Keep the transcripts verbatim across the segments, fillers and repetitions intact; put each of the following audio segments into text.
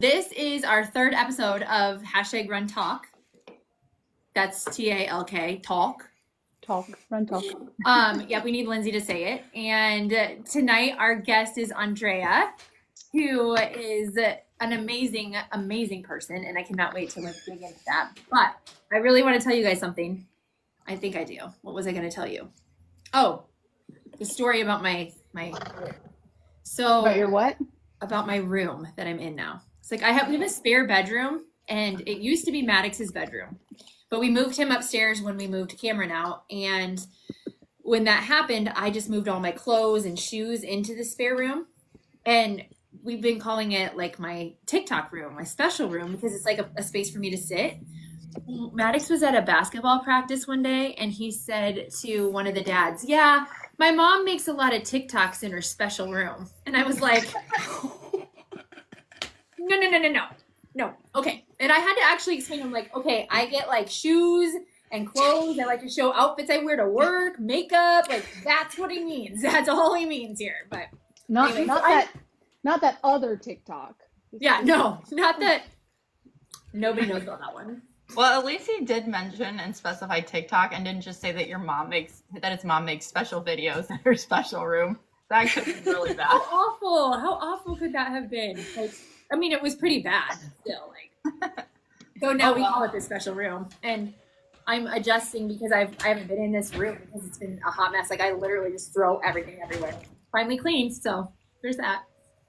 This is our third episode of hashtag Run Talk. That's T A L K, talk. Talk, run talk. Um, yeah, we need Lindsay to say it. And tonight our guest is Andrea, who is an amazing, amazing person, and I cannot wait to like dig into that. But I really want to tell you guys something. I think I do. What was I going to tell you? Oh, the story about my my. So About your what? about my room that I'm in now. It's like I have we have a spare bedroom, and it used to be Maddox's bedroom, but we moved him upstairs when we moved Cameron out. And when that happened, I just moved all my clothes and shoes into the spare room, and we've been calling it like my TikTok room, my special room, because it's like a, a space for me to sit. Maddox was at a basketball practice one day, and he said to one of the dads, "Yeah, my mom makes a lot of TikToks in her special room." And I was like, no, no, no, no, no, no. Okay. And I had to actually explain to him, like, okay, I get like shoes and clothes. I like to show outfits I wear to work, makeup. Like, that's what he means. That's all he means here. But Not anyways, not I- that not that other TikTok. yeah, no, not that. Nobody knows about that one. Well, at least he did mention and specify TikTok and didn't just say that your mom makes that his mom makes special videos in her special room. That could be really How bad. awful. How awful could that have been? Like, I mean, it was pretty bad still. Like, so now Oh, we well. call it the special room. And I'm adjusting because I've I haven't been in this room because it's been a hot mess. Like, I literally just throw everything everywhere. Finally cleaned, so there's that.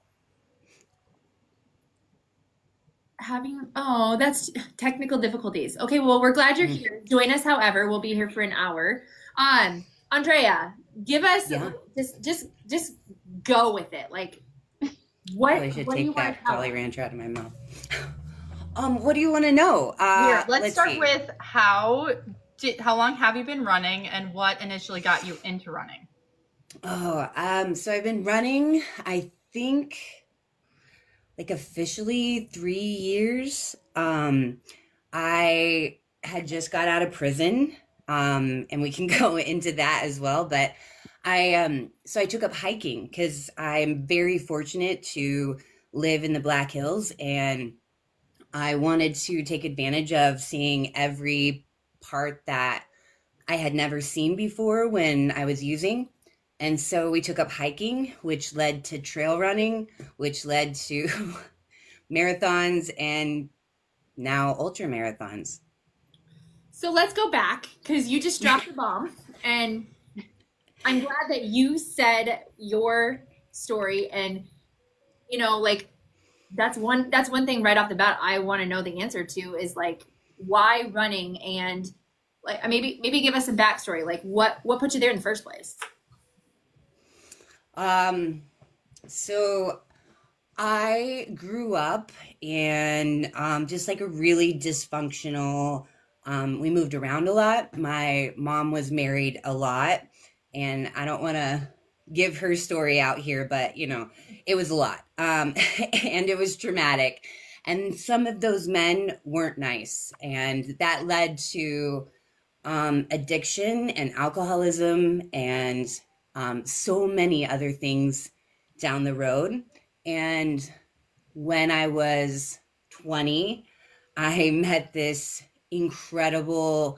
Having oh, that's technical difficulties. Okay, well, we're glad you're here. Join us, however, we'll be here for an hour. Um, Andrea, give us Yeah. just just just go with it. Like, what Probably should what do you take want that to tell Jolly us? Rancher out of my mouth. Um, what do you want to know? Uh, Here, let's, start see. with how did how long have you been running and what initially got you into running? Oh, um, so I've been running, I think, like officially three years. Um, I had just got out of prison, um, and we can go into that as well. But I, um, so I took up hiking because I'm very fortunate to live in the Black Hills, and I wanted to take advantage of seeing every part that I had never seen before when I was using. And so we took up hiking, which led to trail running, which led to marathons and now ultra marathons. So let's go back because you just dropped the bomb, and I'm glad that you said your story. And you know, like that's one that's one thing right off the bat I want to know the answer to is like why running, and like maybe maybe give us a backstory. Like what what put you there in the first place? Um, so I grew up in um, just like a really dysfunctional, um, we moved around a lot. My mom was married a lot, and I don't want to give her story out here, but you know, it was a lot. Um, and it was traumatic. And some of those men weren't nice. And that led to um, addiction and alcoholism and um, so many other things down the road. And when I was twenty, I met this incredible,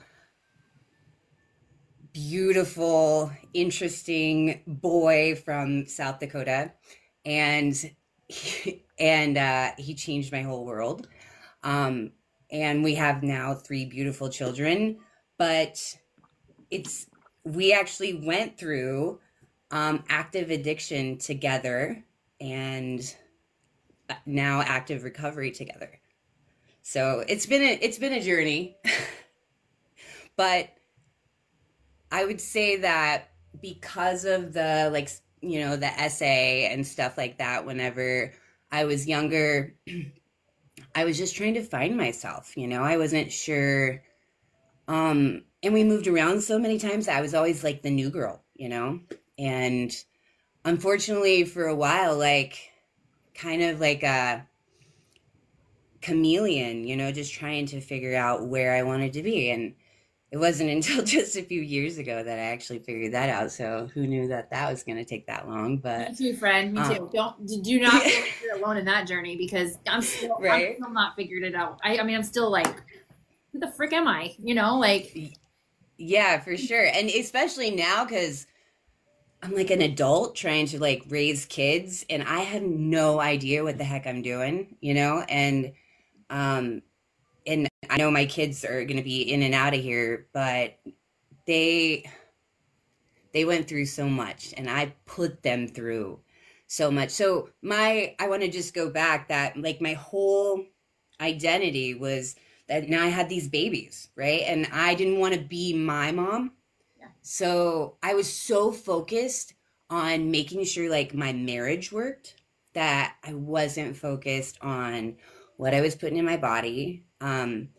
beautiful, interesting boy from South Dakota. And he, and uh, he changed my whole world. Um, and we have now three beautiful children. But it's we actually went through um, active addiction together, and now active recovery together. So it's been a it's been a journey. But I would say that because of the like you know the essay and stuff like that, whenever I was younger, I was just trying to find myself. You know, I wasn't sure. Um, and we moved around so many times. I was always like the new girl, you know, and unfortunately for a while, like kind of like a chameleon, you know, just trying to figure out where I wanted to be. And it wasn't until just a few years ago that I actually figured that out. So who knew that that was going to take that long? Me But too, friend. Me um, too. Don't do not feel like you're alone in that journey because I'm still I'm right? still not figured it out. I, I mean I'm still like, who the frick am I? You know, like Yeah, for sure. And especially now because I'm like an adult trying to like raise kids and I have no idea what the heck I'm doing, you know? And um and I know my kids are going to be in and out of here, but they they went through so much and I put them through so much. So my I want to just go back that like my whole identity was that now I had these babies, right? And I didn't want to be my mom. yeah. So I was so focused on making sure like my marriage worked that I wasn't focused on what I was putting in my body. Um,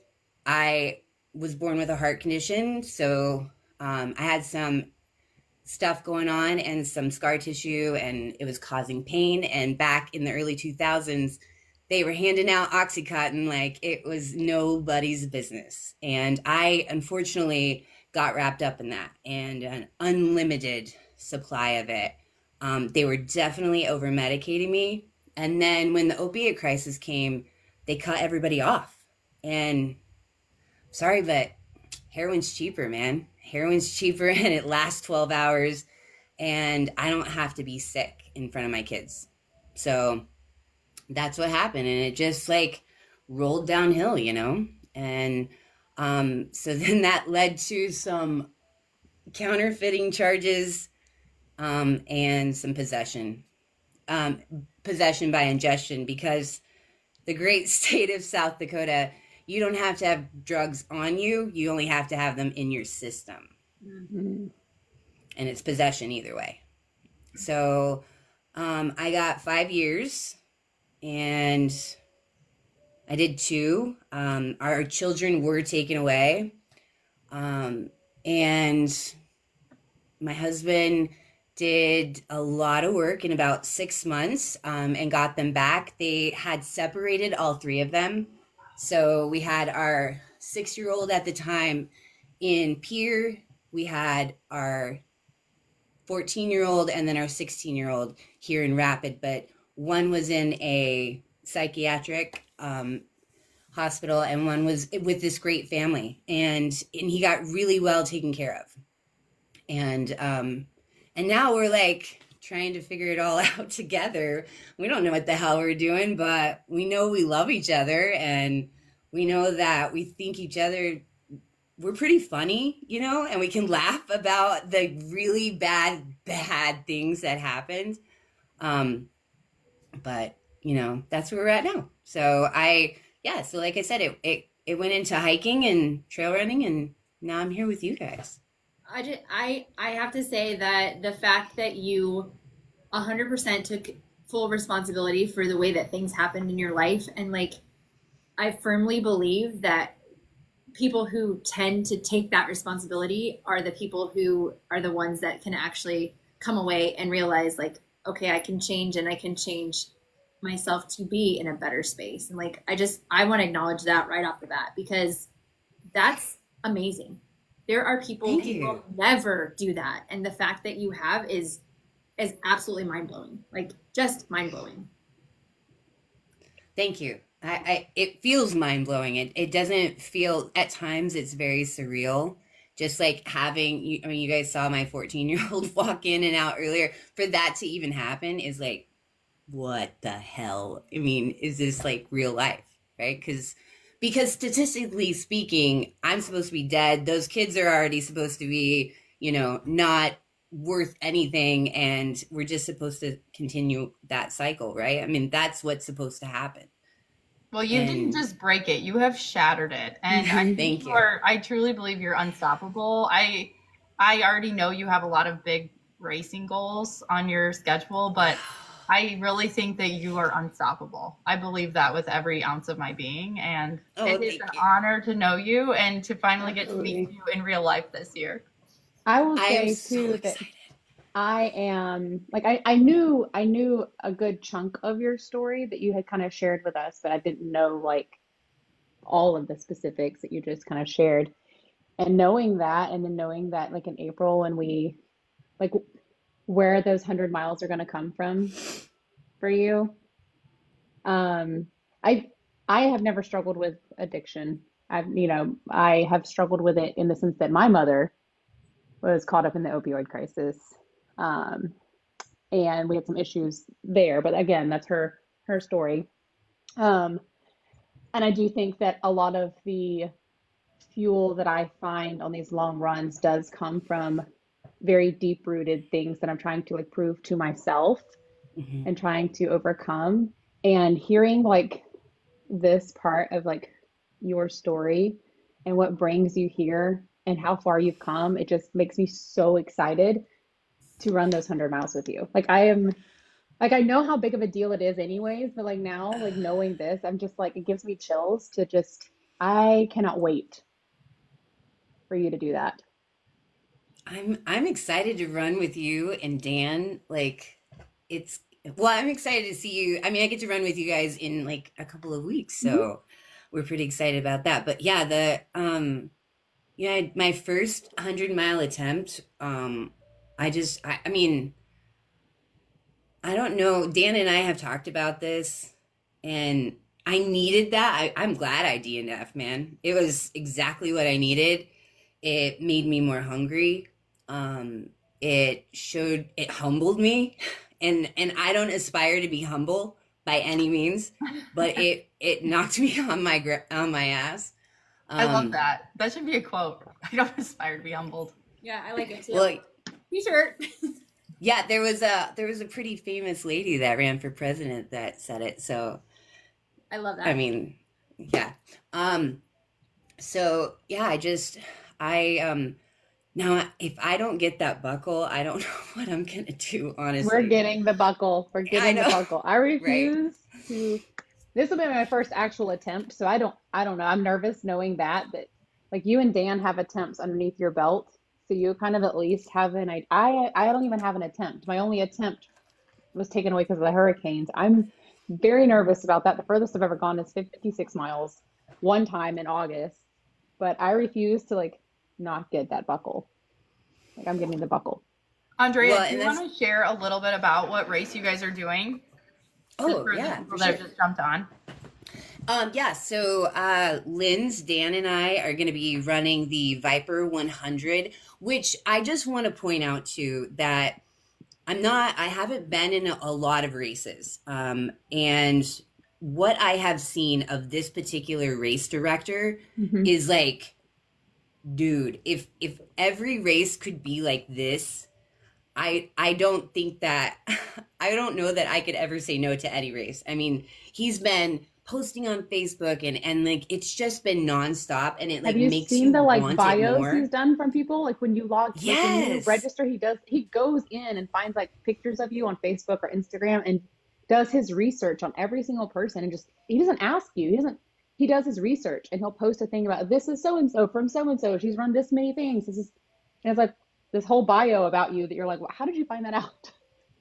I was born with a heart condition, so um, I had some stuff going on and some scar tissue, and it was causing pain. And back in the early two thousands, they were handing out Oxycontin like it was nobody's business. And I unfortunately got wrapped up in that and an unlimited supply of it. Um, they were definitely over medicating me. And then when the opiate crisis came, they cut everybody off. And sorry, but heroin's cheaper, man. Heroin's cheaper and it lasts twelve hours. And I don't have to be sick in front of my kids. So that's what happened. And it just like rolled downhill, you know? And um, so then that led to some counterfeiting charges um, and some possession, um, possession by ingestion, because the great state of South Dakota, you don't have to have drugs on you. You only have to have them in your system. Mhm. And it's possession either way. So um, I got five years and I did two. Um, our children were taken away. Um, and my husband did a lot of work in about six months um, and got them back. They had separated all three of them. So we had our six-year-old at the time in Pierre. We had our fourteen-year-old and then our sixteen-year-old here in Rapid. But one was in a psychiatric um, hospital and one was with this great family. And, and he got really well taken care of. And um, and now we're like trying to figure it all out together. We don't know what the hell we're doing, but we know we love each other and we know that we think each other, we're pretty funny, you know, and we can laugh about the really bad, bad things that happened. Um, but, you know, that's where we're at now. So I, yeah, so like I said, it, it, it went into hiking and trail running and now I'm here with you guys. I just, I I have to say that the fact that you one hundred percent took full responsibility for the way that things happened in your life, and like I firmly believe that people who tend to take that responsibility are the people who are the ones that can actually come away and realize like, okay, I can change and I can change myself to be in a better space. And like I just I want to acknowledge that right off the bat because that's amazing. There are people Thank who you. will never do that. And the fact that you have is is absolutely mind blowing. Like just mind blowing. Thank you. I, I it feels mind blowing. It it doesn't feel at times it's very surreal. Just like having you, I mean, you guys saw my fourteen year old walk in and out earlier. For that to even happen is like, what the hell? I mean, is this like real life, right? Because because statistically speaking, I'm supposed to be dead. Those kids are already supposed to be, you know, not worth anything, and we're just supposed to continue that cycle, right? I mean, that's what's supposed to happen. Well, you And didn't just break it, you have shattered it. And I Mhm. think thank you you. are, I truly believe you're unstoppable. I I already know you have a lot of big racing goals on your schedule, but I really think that you are unstoppable. I believe that with every ounce of my being. And Oh, it is thank an you. honor to know you and to finally get to meet Absolutely. you in real life this year. I will I am say so too that excited. I am like I, I knew I knew a good chunk of your story that you had kind of shared with us, but I didn't know like all of the specifics that you just kind of shared. And knowing that, and then knowing that like in April when we like where those hundred miles are going to come from for you. Um, I I have never struggled with addiction. I've, you know, I have struggled with it in the sense that my mother was caught up in the opioid crisis. Um, and we had some issues there, but again, that's her her story. Um, and I do think that a lot of the fuel that I find on these long runs does come from very deep rooted things that I'm trying to like prove to myself Mhm. and trying to overcome. And hearing like this part of like your story and what brings you here and how far you've come, it just makes me so excited to run those hundred miles with you. Like I am, like I know how big of a deal it is anyways, but like now, like knowing this, I'm just like it gives me chills to just I cannot wait for you to do that. I'm I'm excited to run with you and Dan. Like it's well, I'm excited to see you. I mean, I get to run with you guys in like a couple of weeks, Mhm. so we're pretty excited about that. But yeah, the um yeah, I- my first hundred mile attempt, um, I just I, I mean, I don't know. Dan and I have talked about this, and I needed that. I, I'm glad I D N F, man. It was exactly what I needed. It made me more hungry. Um, it showed, it humbled me, and and I don't aspire to be humble by any means, but it it knocked me on my gra- on my ass. I love Um, that. That should be a quote. I don't aspire to be humbled. Yeah, I like it too. well, T-shirt. yeah, there was a there was a pretty famous lady that ran for president that said it. So I love I that. mean, yeah. Um, so yeah, I just I um now if I don't get that buckle, I don't know what I'm gonna do, We're honestly. getting the buckle. We're I getting the know, buckle. I right? refuse to. This will be my first actual attempt, so I don't. I don't know. I'm nervous knowing that that like you and Dan have attempts underneath your belt, so you kind of at least have an. I I I don't even have an attempt. My only attempt was taken away because of the hurricanes. I'm very nervous about that. The furthest I've ever gone is fifty-six miles, one time in August, but I refuse to like not get that buckle. Like I'm getting the buckle. Andrea, Well, do and you that's want to share a little bit about what race you guys are doing? Just oh for the yeah, people for that sure. have just jumped on. Um, yeah, so uh, Linz, Dan, and I are going to be running the Viper one hundred, which I just want to point out too that I'm not, I haven't been in a, a lot of races. Um, and what I have seen of this particular race director Hmm. is like, dude, if if every race could be like this, I I don't think that I don't know that I could ever say no to any race. I mean, he's been posting on Facebook and and like it's just been nonstop and it Have like you makes seen you the like want it bios he's more. done from people? Like when you log, like when you Yes. register, he does, he goes in and finds like pictures of you on Facebook or Instagram and does his research on every single person and just, he doesn't ask you. He doesn't, he does his research and he'll post a thing about this is so and so from so and so. She's run this many things. This is, and it's like this whole bio about you that you're like, well, how did you find that out?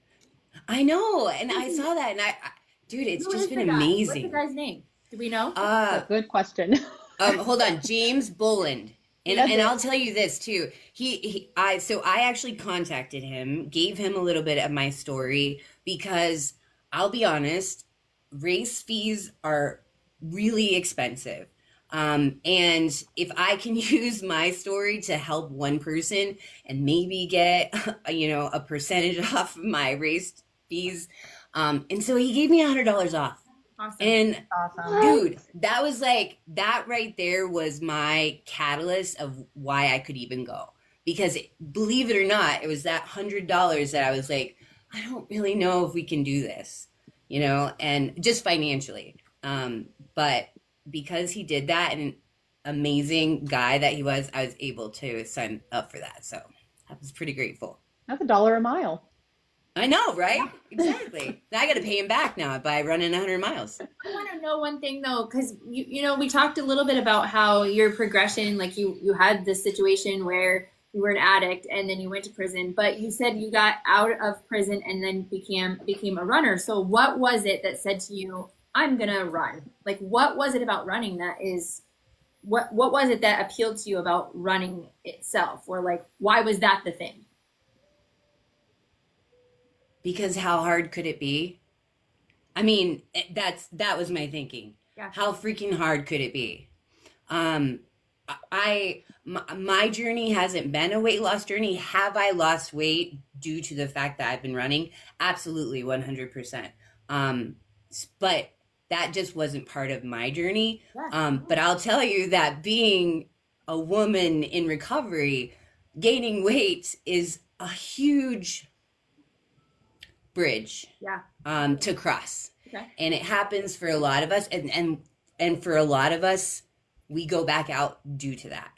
I know. And I saw that and I, I dude, it's Who just is been the guy? What's the amazing. guy's name? Do we know? That's Uh a good question. Um, hold on, James Boland. And That's and it. I'll tell you this too. He, he I so I actually contacted him, gave him a little bit of my story because I'll be honest, race fees are really expensive. Um, and if I can use my story to help one person and maybe get, you know, a percentage off of my race fees, um, and so he gave me a hundred dollars off. Awesome. And Awesome. What? dude, that was like that right there was my catalyst of why I could even go. Because believe it or not, it was that hundred dollars that I was like, I don't really know if we can do this, you know, and just financially. Um, but because he did that and amazing guy that he was, I was able to sign up for that. So I was pretty grateful. That's a dollar a mile. I know, right? Exactly. Now I got to pay him back now by running one hundred miles. I want to know one thing though, because you you know we talked a little bit about how your progression, like you you had this situation where you were an addict and then you went to prison, but you said you got out of prison and then became became a runner. So what was it that said to you, I'm gonna run? Like what was it about running that is what what was it that appealed to you about running itself, or like why was that the thing? Because how hard could it be? I mean, eh, that's that was my thinking. Yeah. How freaking hard could it be? Um, I my, my journey hasn't been a weight loss journey. Have I lost weight due to the fact that I've been running? Absolutely, one hundred percent. Um, but that just wasn't part of my journey. Yeah. Um, but I'll tell you that being a woman in recovery, gaining weight is a huge bridge Yeah. um, to cross. Okay. And it happens for a lot of us. And, and, and for a lot of us, we go back out due to that.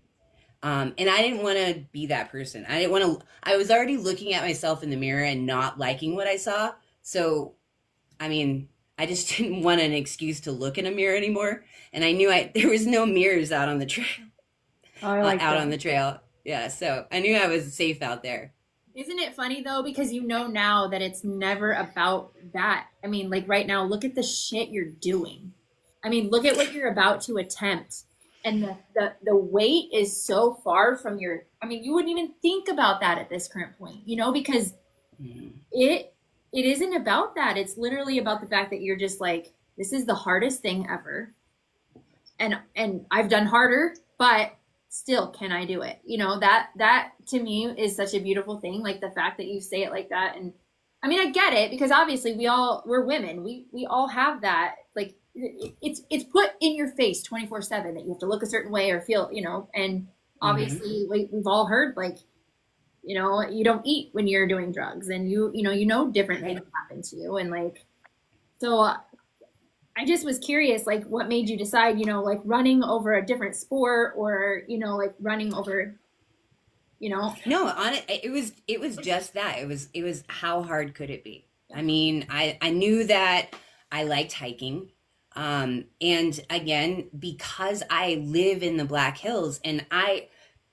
Um, and I didn't want to be that person. I didn't want to, I was already looking at myself in the mirror and not liking what I saw. So, I mean, I just didn't want an excuse to look in a mirror anymore. And I knew I, there was no mirrors out on the trail, Oh, I like uh, out that. on the trail. Yeah. So I knew I was safe out there. Isn't it funny though? Because you know now that it's never about that. I mean, like right now, look at the shit you're doing. I mean, look at what you're about to attempt. And the, the, the weight is so far from your, I mean, you wouldn't even think about that at this current point, you know, because Mhm. it, it isn't about that. It's literally about the fact that you're just like, this is the hardest thing ever. And, and I've done harder, but still, can I do it? You know, that, that to me is such a beautiful thing. Like the fact that you say it like that. And I mean, I get it because obviously we all, we're women. We, we all have that. Like it- it's, it's put in your face twenty-four seven that you have to look a certain way or feel, you know, and obviously we, we've all heard like, you know, you don't eat when you're doing drugs and you, you know, you know, different things happen to you. And like, so uh, I just was curious, like what made you decide, you know, like running over a different sport or, you know, like running over, you know, No, on it, it was it was just that. It was it was how hard could it be? I mean, I I knew that I liked hiking. Um, and again, because I live in the Black Hills and I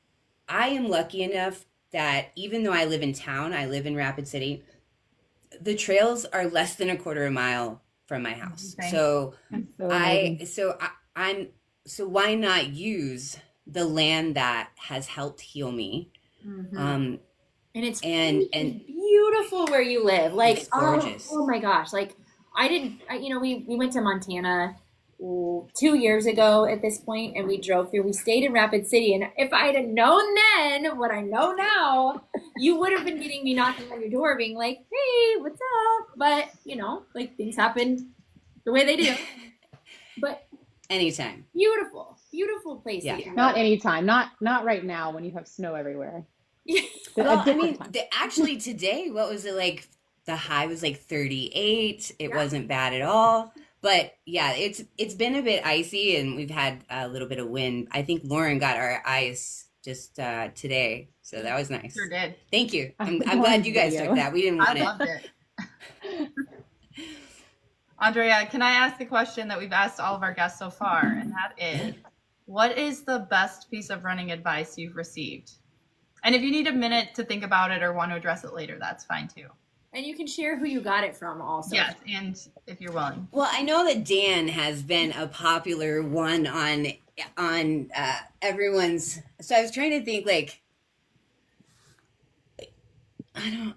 I am lucky enough that even though I live in town, I live in Rapid City, the trails are less than a quarter of a mile from my house. Okay. So That's so I amazing. so I, I'm so why not use the land that has helped heal me? Um, and it's and freaking and beautiful where you live. Like, It's oh, gorgeous. oh my gosh. Like I didn't, I, you know, we, we went to Montana ooh, two years ago at this point and we drove through, we stayed in Rapid City. And if I'd have known then what I know now, you would have been getting me knocking on your door being like, hey, what's up? But you know, like things happen the way they do, but anytime. beautiful, beautiful places. Yeah. to Not go. anytime. Not not right now when you have snow everywhere. But Well, a I different mean, time. the, actually today, what was it like? The high was like thirty-eight. It Yeah. wasn't bad at all. But yeah, it's it's been a bit icy and we've had a little bit of wind. I think Lauren got our ice just uh, today, so that was nice. Sure did. Thank you. I'm, I I'm glad wanted you guys video. took that. We didn't I want it. loved it. Andrea, can I ask the question that we've asked all of our guests so far? And that is, what is the best piece of running advice you've received? And if you need a minute to think about it or want to address it later, that's fine too. And you can share who you got it from also. Yes, and if you're willing. Well, I know that Dan has been a popular one on on uh, everyone's. So I was trying to think, like, I don't.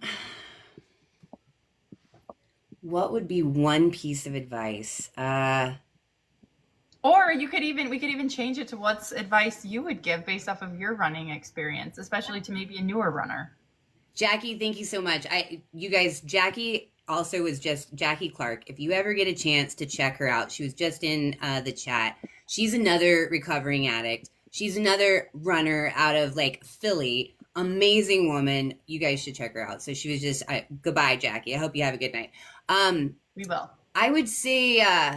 What would be one piece of advice? Uh, Or you could even, we could even change it to what's advice you would give based off of your running experience, especially to maybe a newer runner. Jackie, thank you so much. I, you guys, Jackie also was just Jackie Clark. If you ever get a chance to check her out, she was just in uh, the chat. She's another recovering addict. She's another runner out of like Philly. Amazing woman. You guys should check her out. So she was just I, goodbye, Jackie. I hope you have a good night. Um, We will. I would say uh,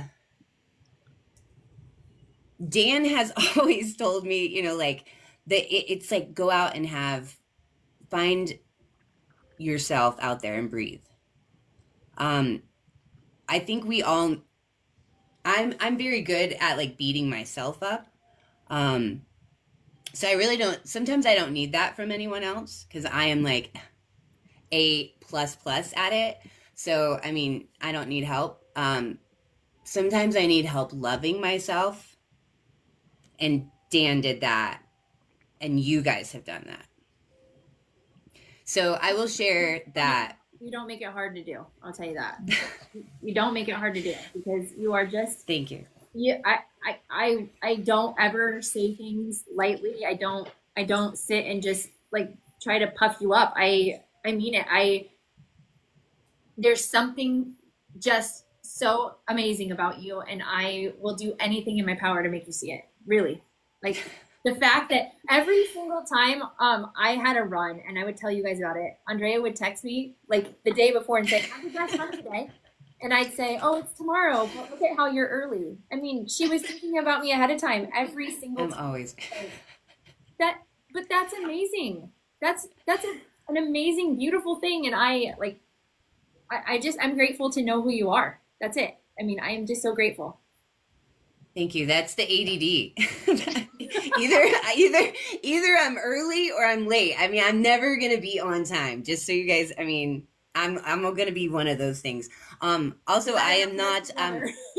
Dan has always told me, you know, like that it, it's like go out and have find yourself out there and breathe. Um, I think we all. I'm I'm very good at like beating myself up. Um, so I really don't. Sometimes I don't need that from anyone else because I am like a plus plus at it. So I mean, I don't need help. Um, sometimes I need help loving myself and Dan did that, and you guys have done that. So I will share that. You don't make it hard to do. I'll tell you that. You don't make it hard to do because you are just. Thank you. Yeah, I, I, I, I don't ever say things lightly. I don't, I don't sit and just like try to puff you up. I, I mean it. I. There's something just so amazing about you, and I will do anything in my power to make you see it. Really, like. The fact that every single time um, I had a run, and I would tell you guys about it, Andrea would text me like the day before and say, "How's your best run today?" And I'd say, "Oh, it's tomorrow, but look at how you're early." I mean, she was thinking about me ahead of time every single I'm time. always. That, but that's amazing. That's that's a, an amazing, beautiful thing, and I like. I, I just I'm grateful to know who you are. That's it. I mean, I am just so grateful. Thank you. That's the A D D. either either either I'm early or I'm late. I mean, I'm never gonna be on time. Just so you guys, I mean, I'm I'm gonna be one of those things. Um also I am not um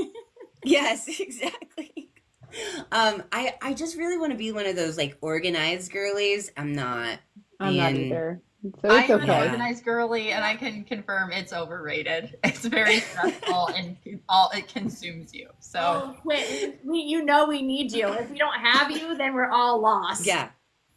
yes, exactly. Um I I just really want to be one of those like organized girlies. I'm not. I'm not and- either. So it's I'm an okay. organized girly, and I can confirm it's overrated. It's very stressful, and all it consumes you. So Oh, quit. We, you know we need you. If we don't have you, then we're all lost. Yeah.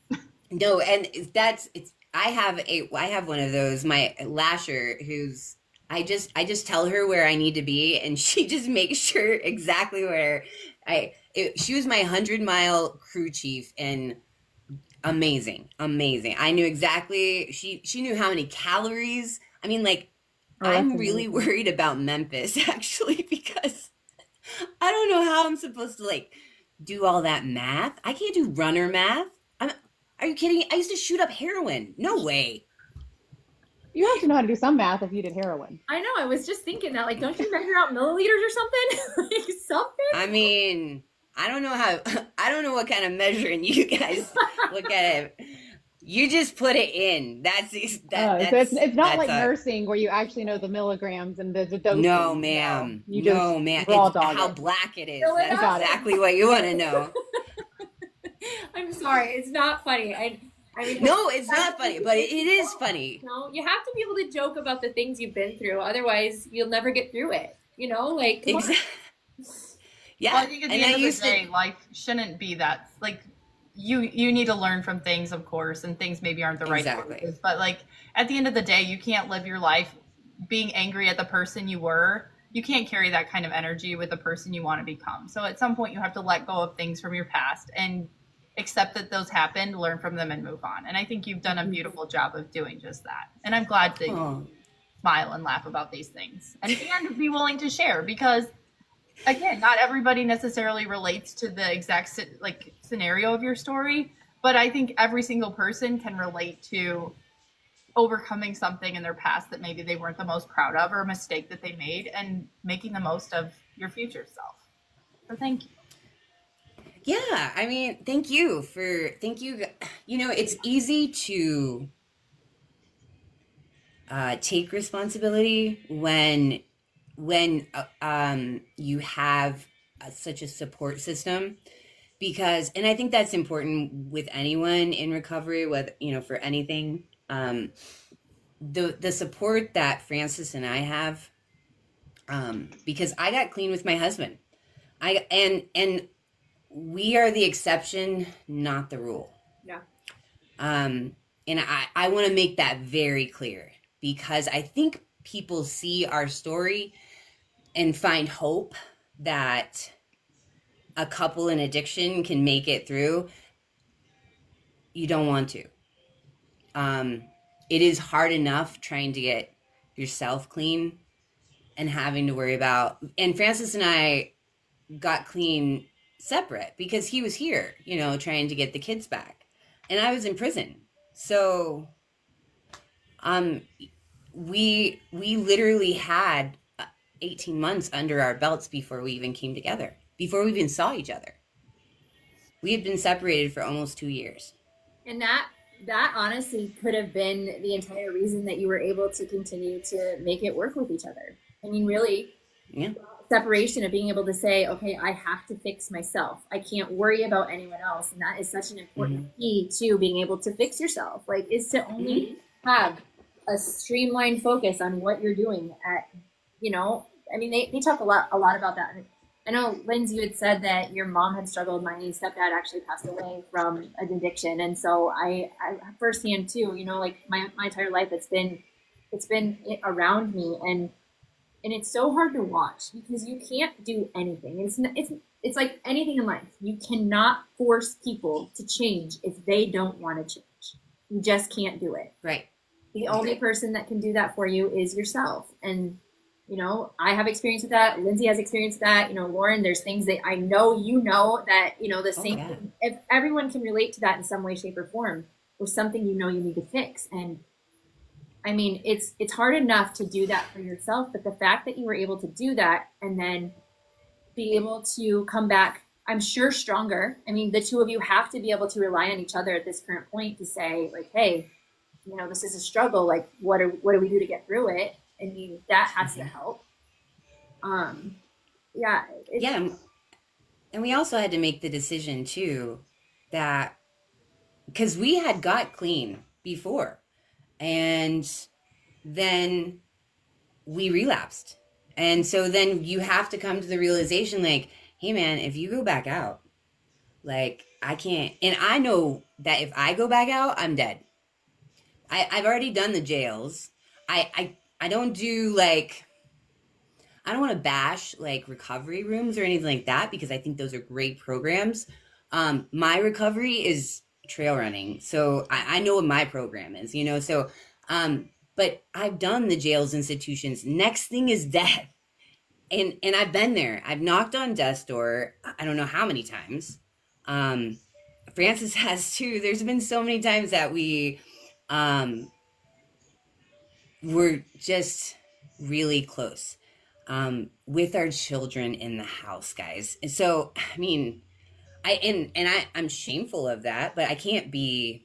No, and that's it's I have a I have one of those, my lasher, who's I just I just tell her where I need to be, and she just makes sure exactly where I it, she was my hundred mile crew chief, and amazing, amazing. I knew exactly she she knew how many calories. I mean, like Oh, that's I'm really amazing. worried about Memphis actually because I don't know how I'm supposed to like do all that math. I can't do runner math. I'm Are you kidding? I used to shoot up heroin. No way. You have to know how to do some math if you did heroin. I know. I was just thinking that. Like, don't you measure out milliliters or something? Like something? I mean, I don't know how I don't know what kind of measuring you guys look at it. You just put it in. That's that, Uh, that's so it's it's not that's like a- nursing where you actually know the milligrams and the, the dosing. No, ma'am. You No, just ma'am. raw It's dog how it. black it is. Fill it That's up. exactly what you want to know. I'm sorry. It's not funny. I, I mean, No, it's not funny, but it, it is funny. No, you have to be able to joke about the things you've been through. Otherwise, you'll never get through it. You know, like come on. Exactly. Yeah, well, I think at the and end I of the used day, to. life shouldn't be that. Like, you you need to learn from things, of course, and things maybe aren't the right Exactly. choices. But like at the end of the day, you can't live your life being angry at the person you were. You can't carry that kind of energy with the person you want to become. So at some point, you have to let go of things from your past and accept that those happened, learn from them, and move on. And I think you've done a beautiful job of doing just that. And I'm glad that you Oh, smile and laugh about these things and, and be willing to share because again, not everybody necessarily relates to the exact si- like scenario of your story, but I think every single person can relate to overcoming something in their past that maybe they weren't the most proud of or a mistake that they made and making the most of your future self. So thank you. yeah. I mean, thank you for thank you. You know, it's easy to uh, take responsibility when when uh, um, you have uh, such a support system, because and I think that's important with anyone in recovery, whether you know for anything. Um, the the support that Francis and I have, um, because I got clean with my husband. I and and we are the exception, not the rule. Yeah. Um, and I, I want to make that very clear because I think people see our story and find hope that a couple in addiction can make it through. You don't want to. Um, it is hard enough trying to get yourself clean and having to worry about, and Francis and I got clean separate because he was here, you know, trying to get the kids back. And I was in prison. So um we we literally had eighteen months under our belts before we even came together, before we even saw each other. We had been separated for almost two years. And that that honestly could have been the entire reason that you were able to continue to make it work with each other. I mean, really, Yeah. separation of being able to say, okay, I have to fix myself. I can't worry about anyone else. And that is such an important Mm-hmm. key to being able to fix yourself. Like, is to only Mm-hmm. have a streamlined focus on what you're doing at, you know, I mean, they, they talk a lot, a lot about that. I know, Lindsay, you had said that your mom had struggled. My stepdad actually passed away from an addiction. And so I, I firsthand too, you know, like my, my entire life, it's been, it's been around me. And and it's so hard to watch because you can't do anything. It's it's it's like anything in life. You cannot force people to change if they don't want to change. You just can't do it. Right. The only person that can do that for you is yourself. And you know, I have experience with that. Lindsay has experience with that. You know, Lauren, there's things that I know you know that, you know, the Oh, same yeah. if everyone can relate to that in some way, shape, or form, or something you know you need to fix. And I mean, it's it's hard enough to do that for yourself, but the fact that you were able to do that and then be able to come back, I'm sure stronger. I mean, the two of you have to be able to rely on each other at this current point to say, like, hey, you know, this is a struggle. Like, what are what do we do to get through it? I mean, that has to help. Um, yeah, it's, Yeah. And and we also had to make the decision too that because we had got clean before and then we relapsed. And so then you have to come to the realization like, hey man, if you go back out, like I can't, and I know that if I go back out, I'm dead. I, I've already done the jails. I, I, I don't do like, I don't want to bash like recovery rooms or anything like that because I think those are great programs. Um, my recovery is trail running. So I, I know what my program is, you know, so, um, but I've done the jails institutions. Next thing is death. And, and I've been there. I've knocked on death's door. I don't know how many times. Um, Francis has too. There's been so many times that we, um, were just really close, um, with our children in the house, guys. And so, I mean, I, and, and I, I'm shameful of that, but I can't be,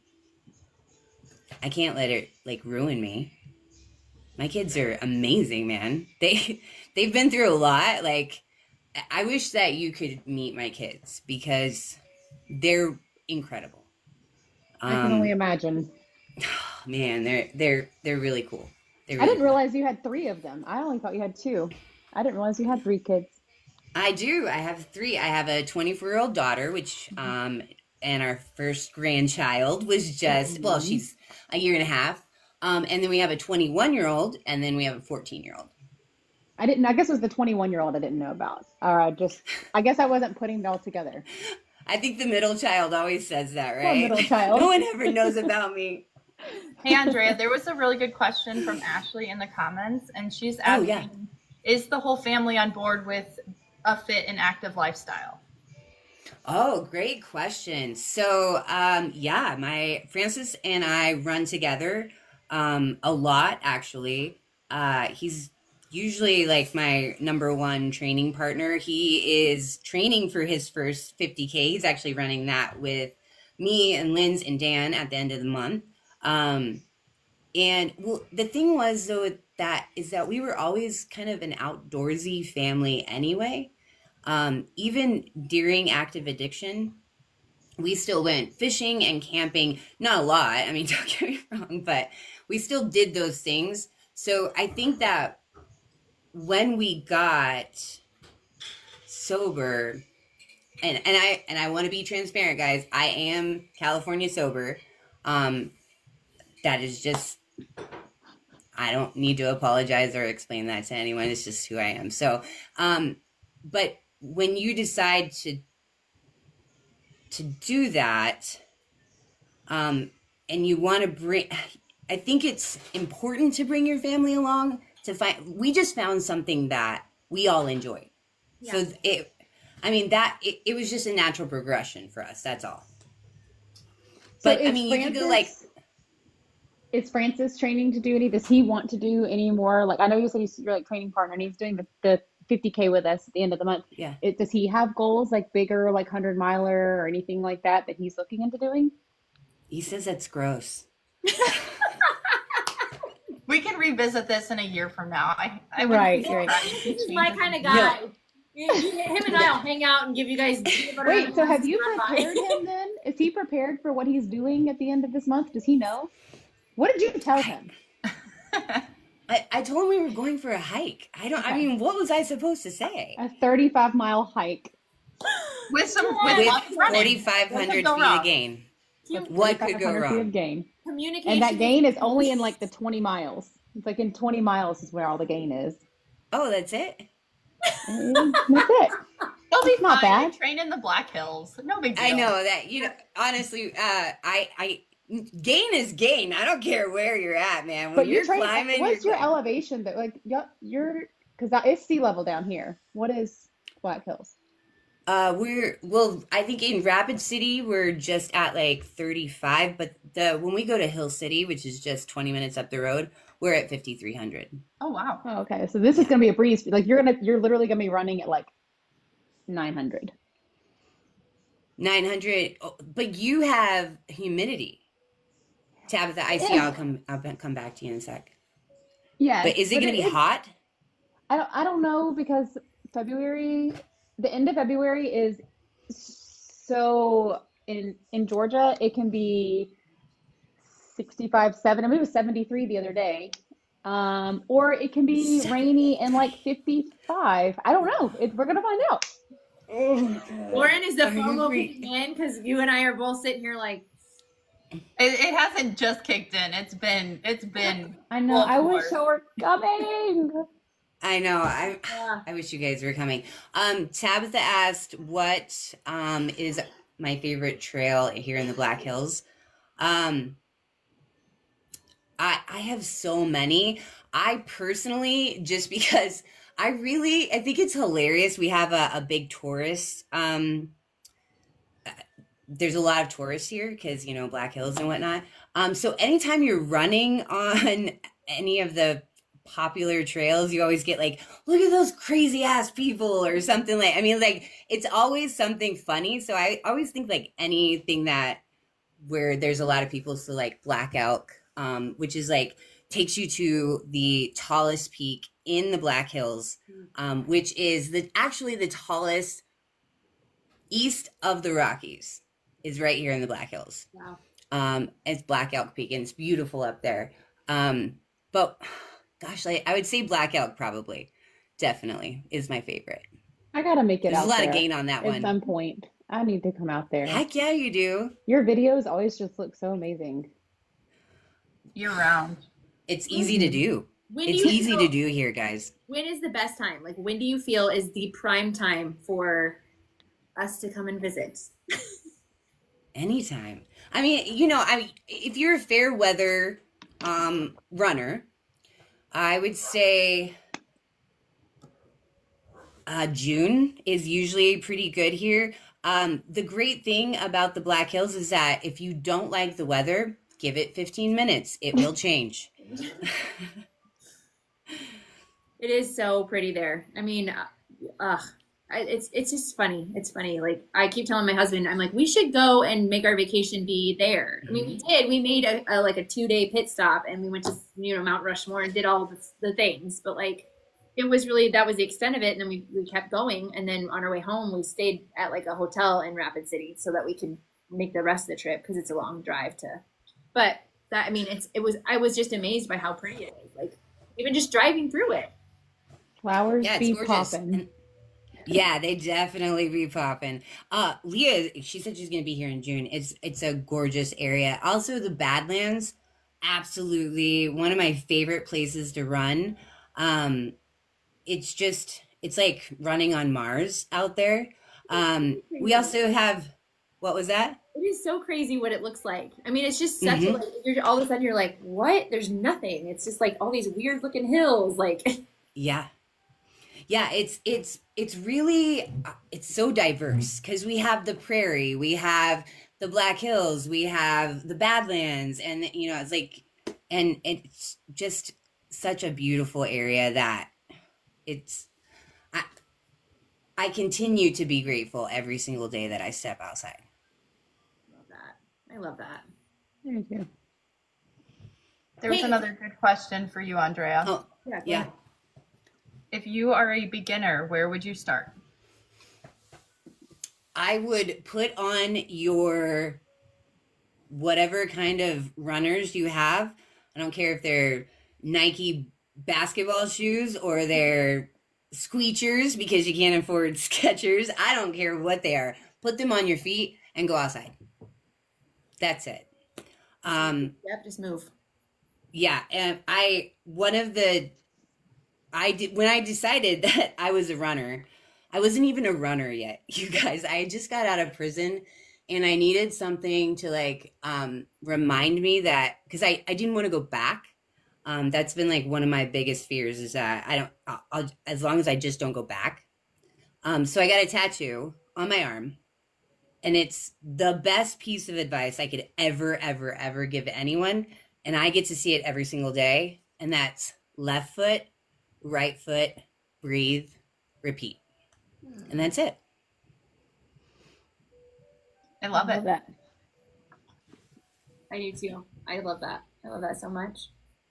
I can't let it like ruin me. My kids are amazing, man. They, they've been through a lot. Like, I wish that you could meet my kids because they're incredible. I can only Um, imagine. man, they're, they're, they're really cool. They're I really didn't cool. realize you had three of them. I only thought you had two. I didn't realize you had three kids. I do. I have three. I have a twenty-four year old daughter, which, um, and our first grandchild was just, well, Mhm. she's a year and a half. Um, and then we have a twenty-one year old, and then we have a fourteen year old. I didn't, I guess it was the twenty-one year old I didn't know about. Or I just, I guess I wasn't putting it all together. I think the middle child always says that, Poor right? middle child. No one ever knows about me. Hey, Andrea, there was a really good question from Ashley in the comments, and she's Oh, asking, yeah. is the whole family on board with a fit and active lifestyle? Oh, great question. So, um, yeah, my Francis and I run together um, a lot, actually. Uh, he's usually like my number one training partner. He is training for his first fifty K. He's actually running that with me and Linz and Dan at the end of the month. Um, and well, the thing was though that is that we were always kind of an outdoorsy family anyway. Um, even during active addiction, we still went fishing and camping. Not a lot. I mean, don't get me wrong, but we still did those things. So I think that when we got sober, and, and I and I want to be transparent, guys, I am California sober. Um, that is just, I don't need to apologize or explain that to anyone. It's just who I am. So, um, but when you decide to to do that, um, and you want to bring, I think it's important to bring your family along to find. We just found something that we all enjoy. So Yes. it, I mean that it, it was just a natural progression for us. That's all. So But I is mean, you could go like, Francis, is Francis training to do any? Does he want to do any more? Like I know you said he's your like training partner and he's doing the, the fifty K with us at the end of the month. yeah. It, does he have goals like bigger, like hundred miler or anything like that that he's looking into doing? He says that's gross. We can revisit this in a year from now. I, I Right, wouldn't be right. surprised if This it is my changes. kind of guy. You- you- Him and I'll hang out and give you guys. peanut butter Wait, so M and Ms have you on fire. prepared him then? Is he prepared for what he's doing at the end of this month? Does he know? What did you tell I, him? I, I told him we were going for a hike. I don't, I Okay. mean, what was I supposed to say? A thirty-five mile hike With some with With lots of running. forty-five What hundred could go feet wrong? of gain. with What could go 4,five hundred feet wrong? of gain. Communication. And that is- gain is only in like the twenty miles. It's like in twenty miles is where all the gain is. Oh, that's it? And that's it. They'll be Not fine. bad. Train in the Black Hills. No big deal. I know that, you know, honestly, uh, I, I, gain is gain. I don't care where you're at, man. When But you're you train, climbing, what's you're your climbing. elevation that like y- you're because it's sea level down here. What is Black Hills? Uh, we're well. I think in Rapid City we're just at like thirty-five, but the when we go to Hill City, which is just twenty minutes up the road, we're at fifty-three hundred. Oh wow. Oh, okay. So this is gonna be a breeze. Like you're gonna you're literally gonna be running at like nine hundred. nine hundred. Oh, but you have humidity. Tabitha, I see. Yeah. I'll come. I'll be- come back to you in a sec. Yeah. But is it going to be hot? I don't I don't know because February, the end of February is so in in Georgia it can be sixty-five, seven. I mean it was seventy-three the other day. Um, or it can be rainy and like fifty-five. I don't know. It, we're gonna find out. Lauren, is the Are you FOMO free- kicking in? Because you and I are both sitting here like, It, it hasn't just kicked in. It's been it's been I know. Well, I of wish course. I were coming. I know. I uh, I wish you guys were coming. Um, Tabitha asked what um is my favorite trail here in the Black Hills. Um, I I have so many. I personally, just because I really I think it's hilarious. We have a, a big tourist. Um, there's a lot of tourists here because you know Black Hills and whatnot. Um, so anytime you're running on any of the popular trails, you always get like, look at those crazy ass people or something like. I mean, like it's always something funny. So I always think like anything that where there's a lot of people, so like Black Elk, um, which is like takes you to the tallest peak in the Black Hills, um, which is the actually the tallest east of the Rockies, is right here in the Black Hills. wow. Um, it's Black Elk Peak, and it's beautiful up there. Um, but gosh, like I would say Black Elk probably, definitely is my favorite. I gotta make it There's out a lot there of gain on that at one. some point. I need to come out there. Heck yeah, you do. Your videos always just look so amazing. year round. It's easy to do. When do It's you easy feel, to do here, guys. When is the best time? Like, when do you feel is the prime time for us to come and visit? Anytime. I mean, you know, I mean, if you're a fair weather um, runner, I would say uh, June is usually pretty good here. Um, the great thing about the Black Hills is that if you don't like the weather, give it fifteen minutes. It will change. It is so pretty there. I mean, uh, ugh, I, it's it's just funny. It's funny. Like I keep telling my husband, I'm like, we should go and make our vacation be there. I mean, we did. We made a, a like a two day pit stop, and we went to you know Mount Rushmore and did all the, the things. But like, it was really that was the extent of it. And then we we kept going, and then on our way home, we stayed at like a hotel in Rapid City so that we could make the rest of the trip because it's a long drive to. But that I mean, it's it was I was just amazed by how pretty it is. Like even just driving through it. Flowers Yeah, it's be gorgeous. popping. And- yeah, they definitely be popping. Uh, Leah, she said she's gonna be here in June. It's it's a gorgeous area. Also, the Badlands, absolutely one of my favorite places to run. Um, it's just it's like running on Mars out there. Um, we also have what was that? It is so crazy what it looks like. I mean, it's just such a, Mhm. like, you're all of a sudden you're like, what? There's nothing. It's just like all these weird looking hills. Like, Yeah. Yeah, it's it's it's really uh, it's so diverse because we have the prairie, we have the Black Hills, we have the Badlands, and you know, it's like and it's just such a beautiful area that it's I I continue to be grateful every single day that I step outside. I love that. I love that. There you go. There was Hey. another good question for you, Andrea. Oh, Yeah. go yeah. ahead. If you are a beginner, where would you start? I would put on your whatever kind of runners you have. I don't care if they're Nike basketball shoes or they're Squeechers because you can't afford Skechers. I don't care what they are. Put them on your feet and go outside. That's it. Um, Yep. Just move. yeah, and I one of the I did when I decided that I was a runner. I wasn't even a runner yet, you guys. I just got out of prison and I needed something to like um remind me that because I I didn't want to go back. Um that's been like one of my biggest fears is that I don't I'll, I'll, as long as I just don't go back. Um so I got a tattoo on my arm and it's the best piece of advice I could ever ever ever give anyone and I get to see it every single day and that's left foot, right foot, breathe, repeat. And that's it. I love it. that. I do too. I love that. I love that so much.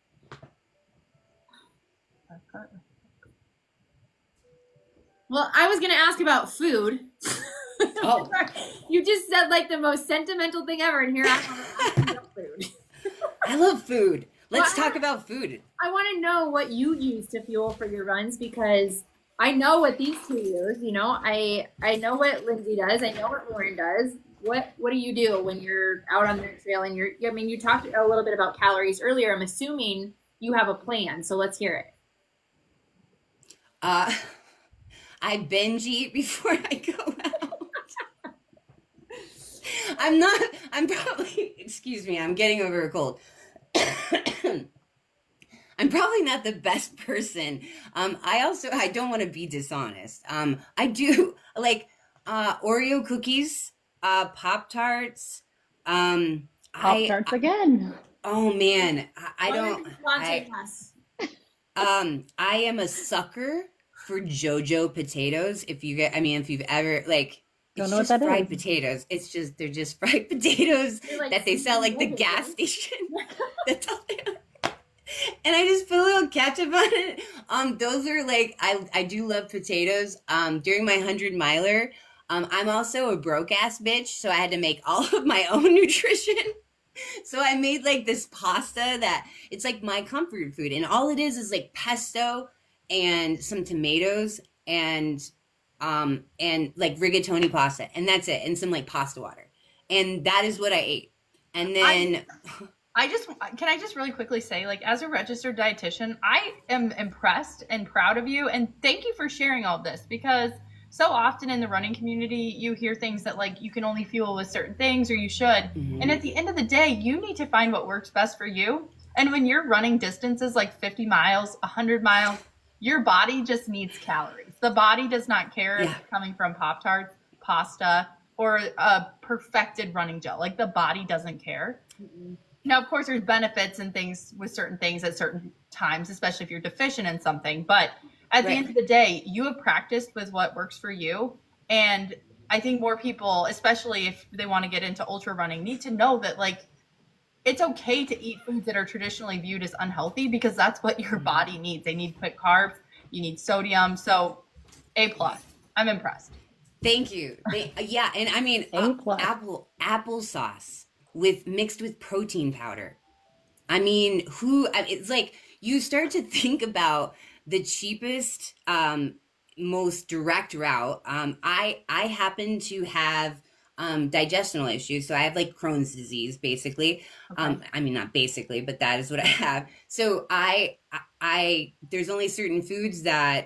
Well, I was gonna ask about food. Oh. You just said like the most sentimental thing ever, and here I am about food. I love food. Let's Well, talk about food. I want to know what you use to fuel for your runs because I know what these two use. You know, I I know what Lindsay does. I know what Lauren does. What what do you do when you're out on the trail and you're? I mean, you talked a little bit about calories earlier. I'm assuming you have a plan, so let's hear it. Uh, I binge eat before I go out. I'm not, I'm probably, excuse me, I'm getting over a cold. I'm probably not the best person. Um, I also, I don't want to be dishonest. Um, I do like uh, Oreo cookies, uh, Pop-Tarts. Um, Pop I, Tarts again. oh man, I, I don't, Latte I, class. Um, I am a sucker for JoJo potatoes. If you get, I mean, if you've ever like, Don't it's know what just that fried is. potatoes. It's just they're just fried potatoes They're like that they sell like the nuggets, gas right? station. That's all they are. And I just put a little ketchup on it. Um, those are like I I do love potatoes. Um, during my hundred miler, um, I'm also a broke ass bitch, so I had to make all of my own nutrition. So I made like this pasta that it's like my comfort food, and all it is is like pesto and some tomatoes and um and like rigatoni pasta, and that's it, and some like pasta water, and that is what I ate. And then I just can I just really quickly say, like, as a registered dietitian, I am impressed and proud of you, and thank you for sharing all this because so often in the running community, you hear things that like you can only fuel with certain things or you should. Mhm. And at the end of the day, you need to find what works best for you. And when you're running distances like fifty miles, one hundred miles, your body just needs calories. The body does not care if Yeah. it's coming from Pop-Tarts, pasta, or a perfected running gel. Like the body doesn't care. Now, of course, there's benefits and things with certain things at certain times, especially if you're deficient in something. But at the Right. end of the day, you have practiced with what works for you. And I think more people, especially if they want to get into ultra running, need to know that like it's okay to eat foods that are traditionally viewed as unhealthy because that's what your body needs. They need quick carbs, you need sodium. So A plus. I'm impressed. Thank you. They, yeah, and I mean A uh, plus. apple applesauce with mixed with protein powder. I mean, who? I- It's like you start to think about the cheapest, um, most direct route. Um, I I happen to have um, digestional issues, so I have like Crohn's disease, basically. Um, I mean, not basically, but that is what I have. So I I, I there's only certain foods that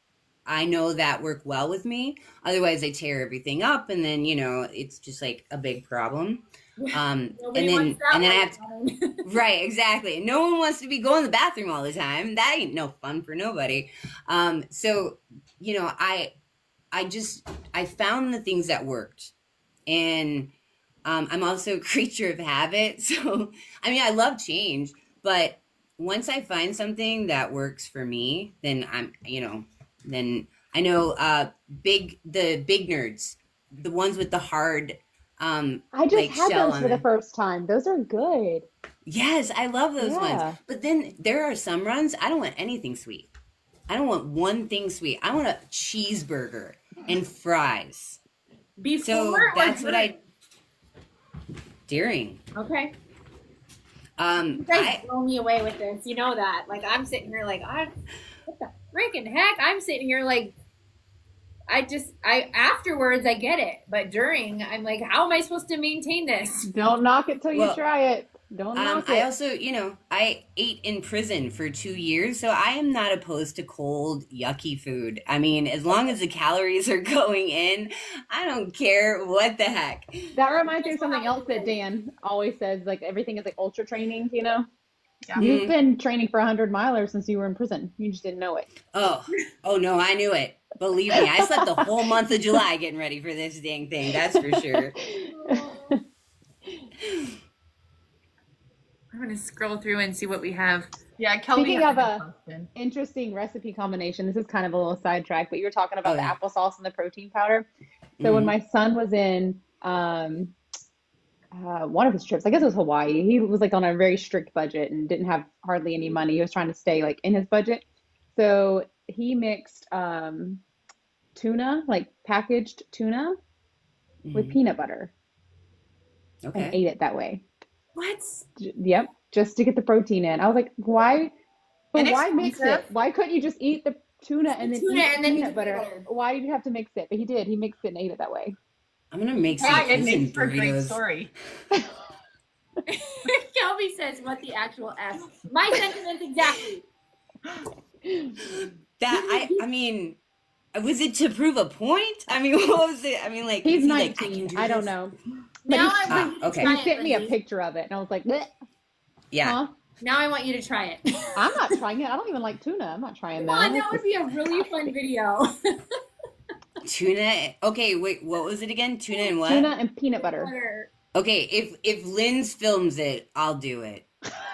I know that work well with me. Otherwise, I tear everything up, and then you know it's just like a big problem. Um, Nobody and then wants that and then I one, have to, Lauren. right, exactly. No one wants to be going to the bathroom all the time. That ain't no fun for nobody. Um, so you know, I I just I found the things that worked, and um, I'm also a creature of habit. So I mean, I love change, but once I find something that works for me, then I'm you know then I know uh, big the big nerds, the ones with the hard um I just like had shell those on for the it. first time. Those are good. Yes, I love those ones. Yeah. But then there are some runs I don't want anything sweet. I don't want one thing sweet. I want a cheeseburger and fries. Before So or that's what during? I during. Okay. Um, You guys I blow me away with this. You know that. Like I'm sitting here like I what the freaking heck? I'm sitting here like I just I afterwards I get it. But during I'm like, how am I supposed to maintain this? Don't knock it till you well, try it. Don't um, knock I it. also, you know, I ate in prison for two years, so I am not opposed to cold, yucky food. I mean, as long as the calories are going in, I don't care what the heck. That reminds me of That's what something else happens. that Dan always says, like everything is like ultra training, you know? Yeah. You've Mhm. been training for a hundred milers since you were in prison. You just didn't know it. Oh, oh no, I knew it. Believe me, I slept the whole month of July getting ready for this dang thing. That's for sure. I'm gonna scroll through and see what we have. Yeah, Kelby Speaking has of a a good question. interesting recipe combination, this is kind of a little sidetrack, but you were talking about Oh, the yeah. applesauce and the protein powder. So when Mhm. my son was in um, uh, one of his trips, I guess it was Hawaii, he was like on a very strict budget and didn't have hardly any money. He was trying to stay like in his budget. So he mixed um, tuna, like packaged tuna with Mhm. peanut butter and Okay. ate it that way. What? J- Yep, just to get the protein in. I was like, why? But why mix it? Inexpensive. Why couldn't you just eat the tuna and then Tuna eat and then eat peanut the butter? peanut butter. Why did you have to mix it? But he did. He mixed it and ate it that way. I'm gonna make some Yeah, it prison makes for a great burritos. story. Kelby says, "What the actual f?" My sentiments exactly. That I, I mean, was it to prove a point? I mean, what was it? I mean, like He's was he like, I can nineteen. do I don't this? know. Now he- I want you to Ah, okay. try He it, sent me a Lindsay. picture of it, and I was like, "Bleh." Yeah. Huh? Now I want you to try it. I'm not trying it. I don't even like tuna. I'm not trying Come that. on, that would be a really fun video. Tuna. Okay, wait. What was it again? Tuna and what? Tuna and peanut butter. Butter. Okay, if if Lynn's films it, I'll do it.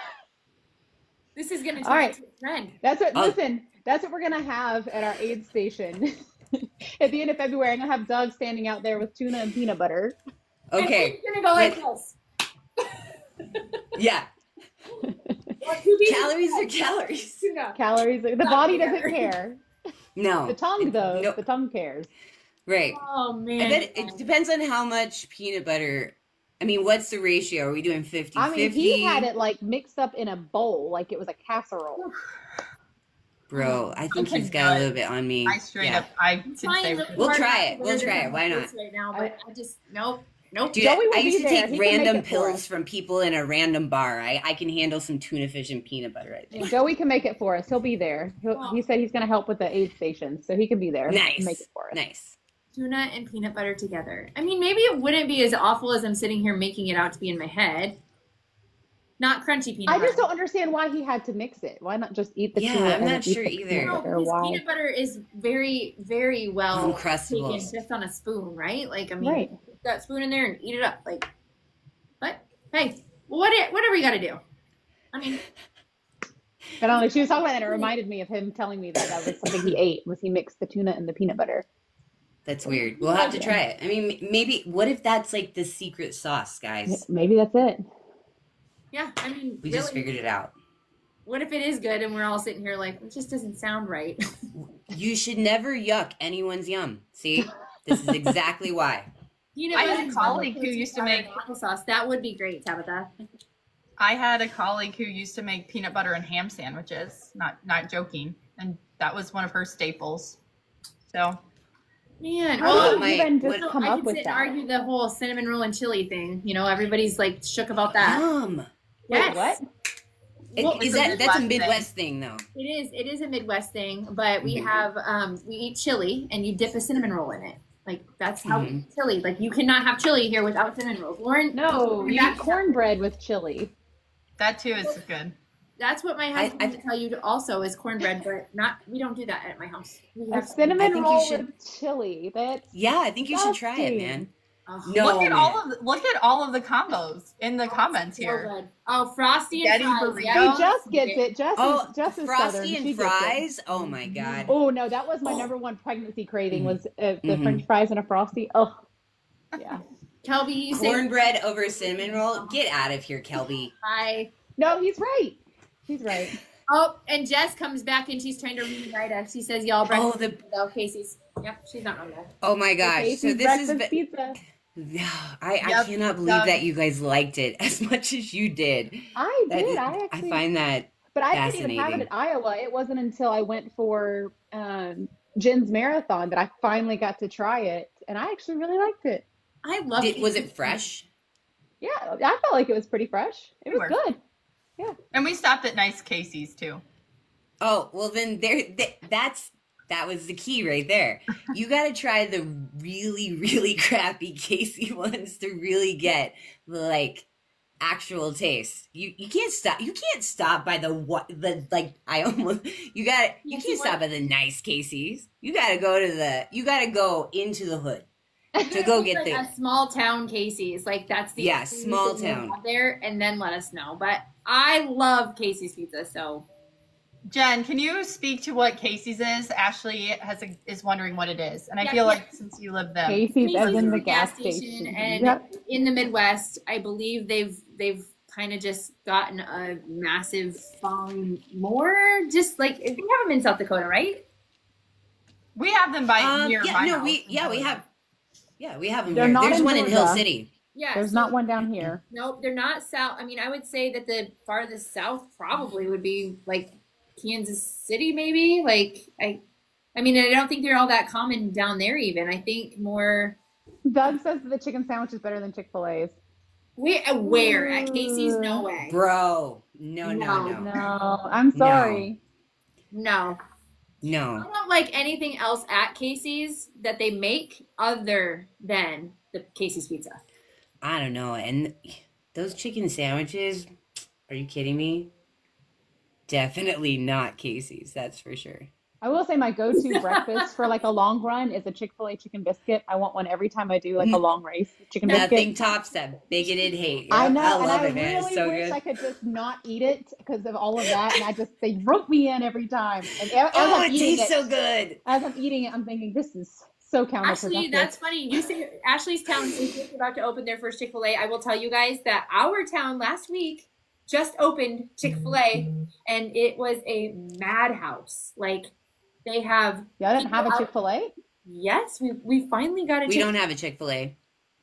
This is gonna turn All right. into a trend. That's what. Oh. Listen, that's what we're gonna have at our aid station at the end of February. I'm gonna have Doug standing out there with tuna and peanut butter. Okay. And it's gonna go like But- this. Yeah. What, who beat Calories are it? calories. Tuna. Calories. The Not body together. doesn't care. No. The tongue It- does. no. The tongue cares. Right. Oh man. I bet it depends on how much peanut butter. I mean, what's the ratio? Are we doing fifty I mean, fifty? he had it like mixed up in a bowl, like it was a casserole. Bro, I think Okay, he's got a good. little bit on me. I straight Yeah. up, I I'm could trying say really We'll hard try not it. to We'll wear try this it. Why not? face right now, but I just nope, nope. Dude, Joey I, will I be used to there. take He can make random it for pills us. from people in a random bar. I, I can handle some tuna fish and peanut butter, I think. Joey can make it for us. He'll be there. He'll, Oh. he said he's going to help with the aid station, so he can be there and Nice. make it for us. Nice. Tuna and peanut butter together. I mean, maybe it wouldn't be as awful as I'm sitting here making it out to be in my head. Not crunchy peanut I butter. just don't understand why he had to mix it. Why not just eat the Yeah, tuna I'm and then not eat sure the either. peanut No, butter? because Why? peanut butter is very, very well Uncrustables. taken just on a spoon, right? Like, I mean, Right. put that spoon in there and eat it up. Like, what? Hey, what? Whatever you got to do. I mean, I don't know. She was talking about that. And it reminded me of him telling me that that was something he ate was he mixed the tuna and the peanut butter. That's weird. We'll have to try it. I mean, m- maybe, what if that's like the secret sauce, guys? Maybe that's it. yeah. I mean, We really, just figured it out. what if it is good and we're all sitting here like it just doesn't sound right? You should never yuck anyone's yum. See? This is exactly why. Peanut I had butter a colleague who protein used to powder make- and applesauce. That would be great, Tabitha. I had a colleague who used to make peanut butter and ham sandwiches. Not not joking, and that was one of her staples. So Man, How well, did my- you even just so come I up could with sit and that? argue the whole cinnamon roll and chili thing. You know, everybody's like shook about that. Yum. Wait, Yes. what? It- Well, is it's a that that's a Midwest thing. Midwest thing, though? It is. It is a Midwest thing, but we Mhm. have um we eat chili and you dip a cinnamon roll in it. Like that's how Mhm. chili. Like you cannot have chili here without cinnamon rolls. Lauren, No, Lauren, you that's, eat cornbread with chili. that too is good. that's what my I- husband I- would tell you to also is cornbread, but not we don't do that at my house. We A have I cinnamon think you roll should- with chili. That's Yeah, I think you should try it, man. oh, No, look at man. all of the, look at all of the combos in the comments so here. good. Oh, frosty and Spaghetti fries. burrito. Yeah. See, Jess gets it. Jess Oh, is Jess is southern. frosty She and gets it. fries. Oh my god. Oh no, that was my Oh. number one pregnancy craving Mhm. was uh, the Mhm. French fries and a frosty. Oh, yeah. Kelby, you say Cornbread over a cinnamon roll? Get out of here, Kelby. hi. No, he's right. He's right. Oh, and Jess comes back and she's trying to rewrite us. She says, "Y'all Oh, breakfast." the No, Casey's. Yep, she's not wrong there. oh my gosh. Casey's So this is breakfast be- pizza. no, I, I Yep, cannot believe done. that you guys liked it as much as you did. I That did. is- I actually, find that but I didn't even have it fascinating. in Iowa. It wasn't until I went for um, Jen's marathon that I finally got to try it, and I actually really liked it. I love. Did, was Casey's. it fresh? Yeah, I felt like it was pretty fresh. It was Sure. good. And we stopped at nice Casey's too. Oh, well then there th- that's that was the key right there. You got to try the really really crappy Casey ones to really get the like actual taste. You you can't stop you can't stop by the what the like I almost you got to you Yes, can't you stop at the nice Casey's. You got to go to the you got to go into the hood to go get like the a small town Casey's. Like that's the Yeah, only small thing we town. have there, and then let us know. But I love Casey's pizza, so Jen, can you speak to what Casey's is? Ashley has a, is wondering what it is, and I Yeah, feel yeah. like since you live there, Casey's as Casey's in is the a gas gas station, station. and Yep. in the Midwest, I believe they've they've kind of just gotten a massive following. More just like we have them in South Dakota, right? we have them by um, near yeah, my no, house we in yeah, we Georgia. have yeah, we have them They're here. not There's in one in Hill Georgia. City. Yeah. There's so- not one down here. Nope, they're not south. I mean, I would say that the farthest south probably would be like Kansas City, maybe. Like I, I mean, I don't think they're all that common down there. Even I think more. Doug says that the chicken sandwich is better than Chick-fil-A's. We where at Casey's? No way. Bro, no, no, No, no. No, I'm sorry. No, I No. don't like anything else at Casey's that they make other than the Casey's pizza. I don't know. And those chicken sandwiches, are you kidding me? Definitely not Casey's, that's for sure. I will say my go-to breakfast for like a long run is a Chick-fil-A chicken biscuit. I want one every time I do like a long race. Chicken Nothing biscuit. tops that bigoted hate. I Yep, know, I and love I it, man. really It's so wish good. I could just not eat it because of all of that. And I just they rope me in every time. And as Oh, I'm it eating tastes it, so good. as I'm eating it, I'm thinking this is so counterproductive. Actually, that's funny. You say Ashley's town is just about to open their first Chick-fil-A. I will tell you guys that our town last week just opened Chick-fil-A, and it was a madhouse. Like they have Y'all didn't have a people out- Chick-fil-A? Yes, we we finally got a We Chick. don't have a Chick-fil-A.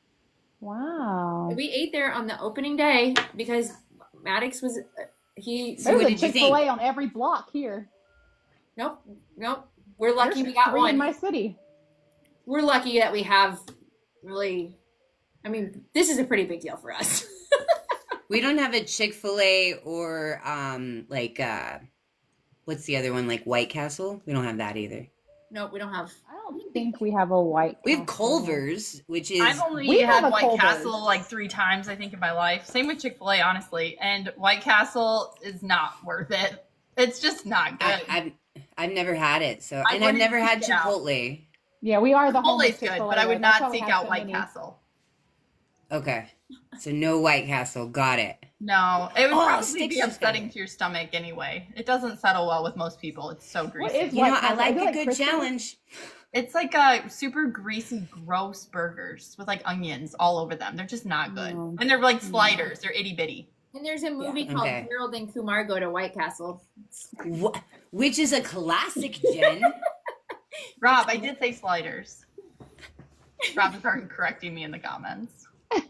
Wow. We ate there on the opening day because Maddox was he. So There's what a did you think? Chick-fil-A on every block here. Nope, nope. We're lucky There's we got three one. in my city. We're lucky that we have really. I mean, this is a pretty big deal for us. We don't have a Chick-fil-A or um like uh what's the other one? Like White Castle? We don't have that either. Nope, we don't have. I don't think we have a White We have Castle. Culver's, which is I've only We have had a White Culver's. Castle like three times, I think, in my life. Same with Chick-fil-A, honestly. And White Castle is not worth it. It's just not good. I, I've I've never had it, so I and I've wouldn't never had seek it out. Chipotle. Yeah, we are the home of Chipotle's good, Chick-fil-A, but I would right? That's not why we seek have out so White many. Castle. Okay. So no White Castle. Got it. No, it would Oh, probably Sticks be is upsetting good. to your stomach anyway. It doesn't settle well with most people. It's so What greasy. is You White know, I Castle? like Is it a like good Christmas? challenge. It's like a super greasy, gross burgers with like onions all over them. They're just not good. No. And they're like sliders. They're itty bitty. And there's a movie called Okay. Harold and Kumar Go to White Castle. Wh- which is a classic, Jen. Rob, I did say sliders. Rob is already correcting me in the comments.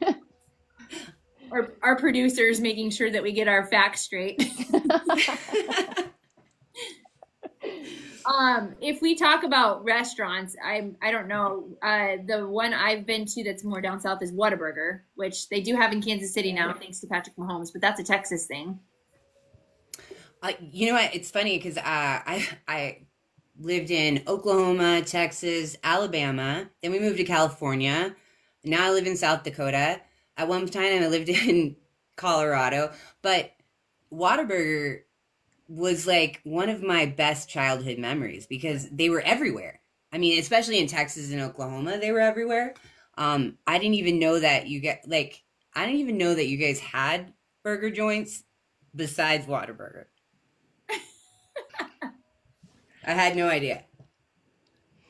Our, our producers making sure that we get our facts straight. Um, if we talk about restaurants, I I don't know. Uh, the one I've been to that's more down south is Whataburger, which they do have in Kansas City now, thanks to Patrick Mahomes. But that's a Texas thing. Uh, you know what? It's funny because uh, I I lived in Oklahoma, Texas, Alabama. Then we moved to California. Now I live in South Dakota. At one time, I lived in Colorado. But Whataburger was like one of my best childhood memories because they were everywhere. I mean, especially in Texas and Oklahoma, they were everywhere. Um, I didn't even know that you get like I didn't even know that you guys had burger joints besides Whataburger. I had no idea.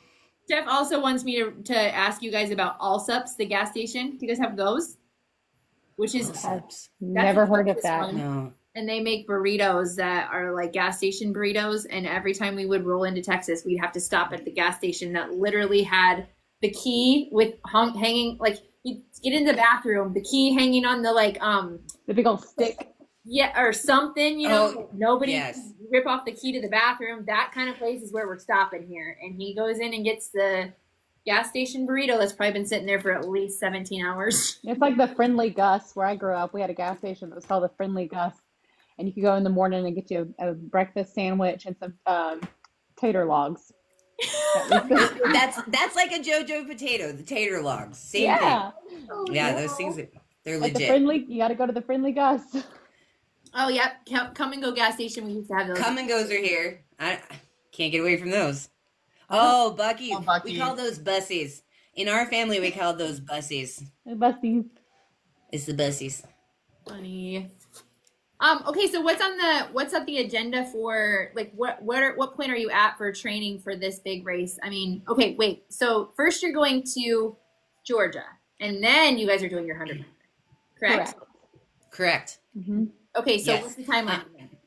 Jeff also wants me to, to ask you guys about Allsups, the gas station. Do you guys have those? Which is I've Allsups. that's never a heard of Texas that. one. No. And they make burritos that are like gas station burritos. And every time we would roll into Texas, we'd have to stop at the gas station that literally had the key with hung, hanging, like you get in the bathroom, the key hanging on the like, um, The big old stick. yeah, or something, you know, Oh, nobody yes. can rip off the key to the bathroom. That kind of place is where we're stopping here. And he goes in and gets the gas station burrito that's probably been sitting there for at least seventeen hours. It's like the Friendly Gus where I grew up. We had a gas station that was called the Friendly Gus, and you could go in the morning and get you a, a breakfast sandwich and some um, tater logs. That was the- That's that's like a JoJo potato, the tater logs. Same yeah, thing. Yeah, those things are, they're at the legit. Friendly, you got to go to the Friendly Gus. Oh, yep. Come come and go gas station. We used to have those. Come and goes are here. I can't get away from those. Oh, Bucky. Oh, Bucky. We call those bussies. In our family, we call those bussies. Busties. It's the bussies. Funny. Um, okay, so what's on the what's up the agenda for like what what are what point are you at for training for this big race? I mean, okay, wait. So first you're going to Georgia, and then you guys are doing your hundred, correct? Correct. Correct. hmm Okay, so Yes. what's the timeline?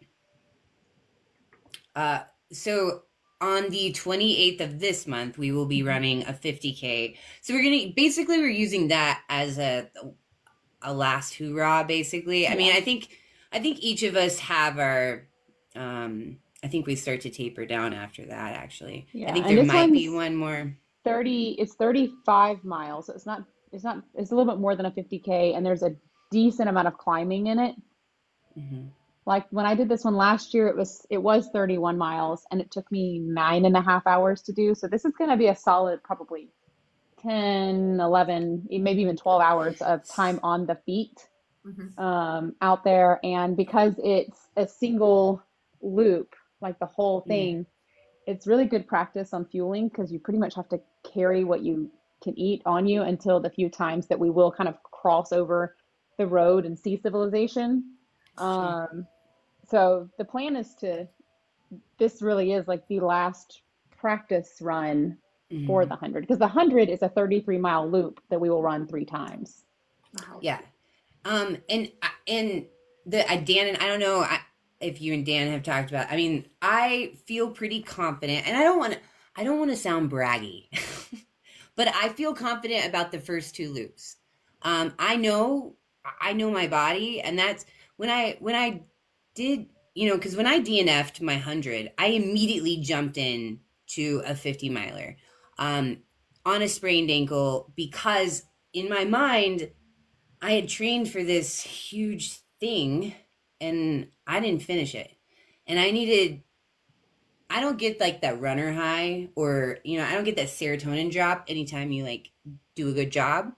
Uh, so on the twenty-eighth of this month, we will be running a fifty K. So we're gonna basically we're using that as a a last hoorah. Basically, I mean, Yeah. I think I think each of us have our. Um, I think we start to taper down after that. Actually, I Yeah, think and there this might be one's one more. thirty, it's thirty-five miles. So it's not, it's not, it's a little bit more than a fifty K, and there's a decent amount of climbing in it. Mhm. Like when I did this one last year, it was it was thirty-one miles, and it took me nine and a half hours to do. So this is going to be a solid probably ten, eleven, e- maybe even twelve hours of time on the feet Mhm. um, out there. And because it's a single loop, like the whole Mm. thing, it's really good practice on fueling because you pretty much have to carry what you can eat on you until the few times that we will kind of cross over the road and see civilization. Sure. Um, so the plan is to, this really is like the last practice run for Mhm. the hundred because the hundred is a thirty-three mile loop that we will run three times. Wow. Yeah. Um, and and the uh, Dan and I don't know I, if you and Dan have talked about. I mean, I feel pretty confident, and I don't want to. I don't want to sound braggy, but I feel confident about the first two loops. Um, I know, I know my body, and that's when I when I did, you know, because when I D N F'd my hundred, I immediately jumped in to a fifty miler, um, on a sprained ankle because in my mind. I had trained for this huge thing and I didn't finish it. And I needed, I don't get like that runner high or, you know, I don't get that serotonin drop anytime you like do a good job.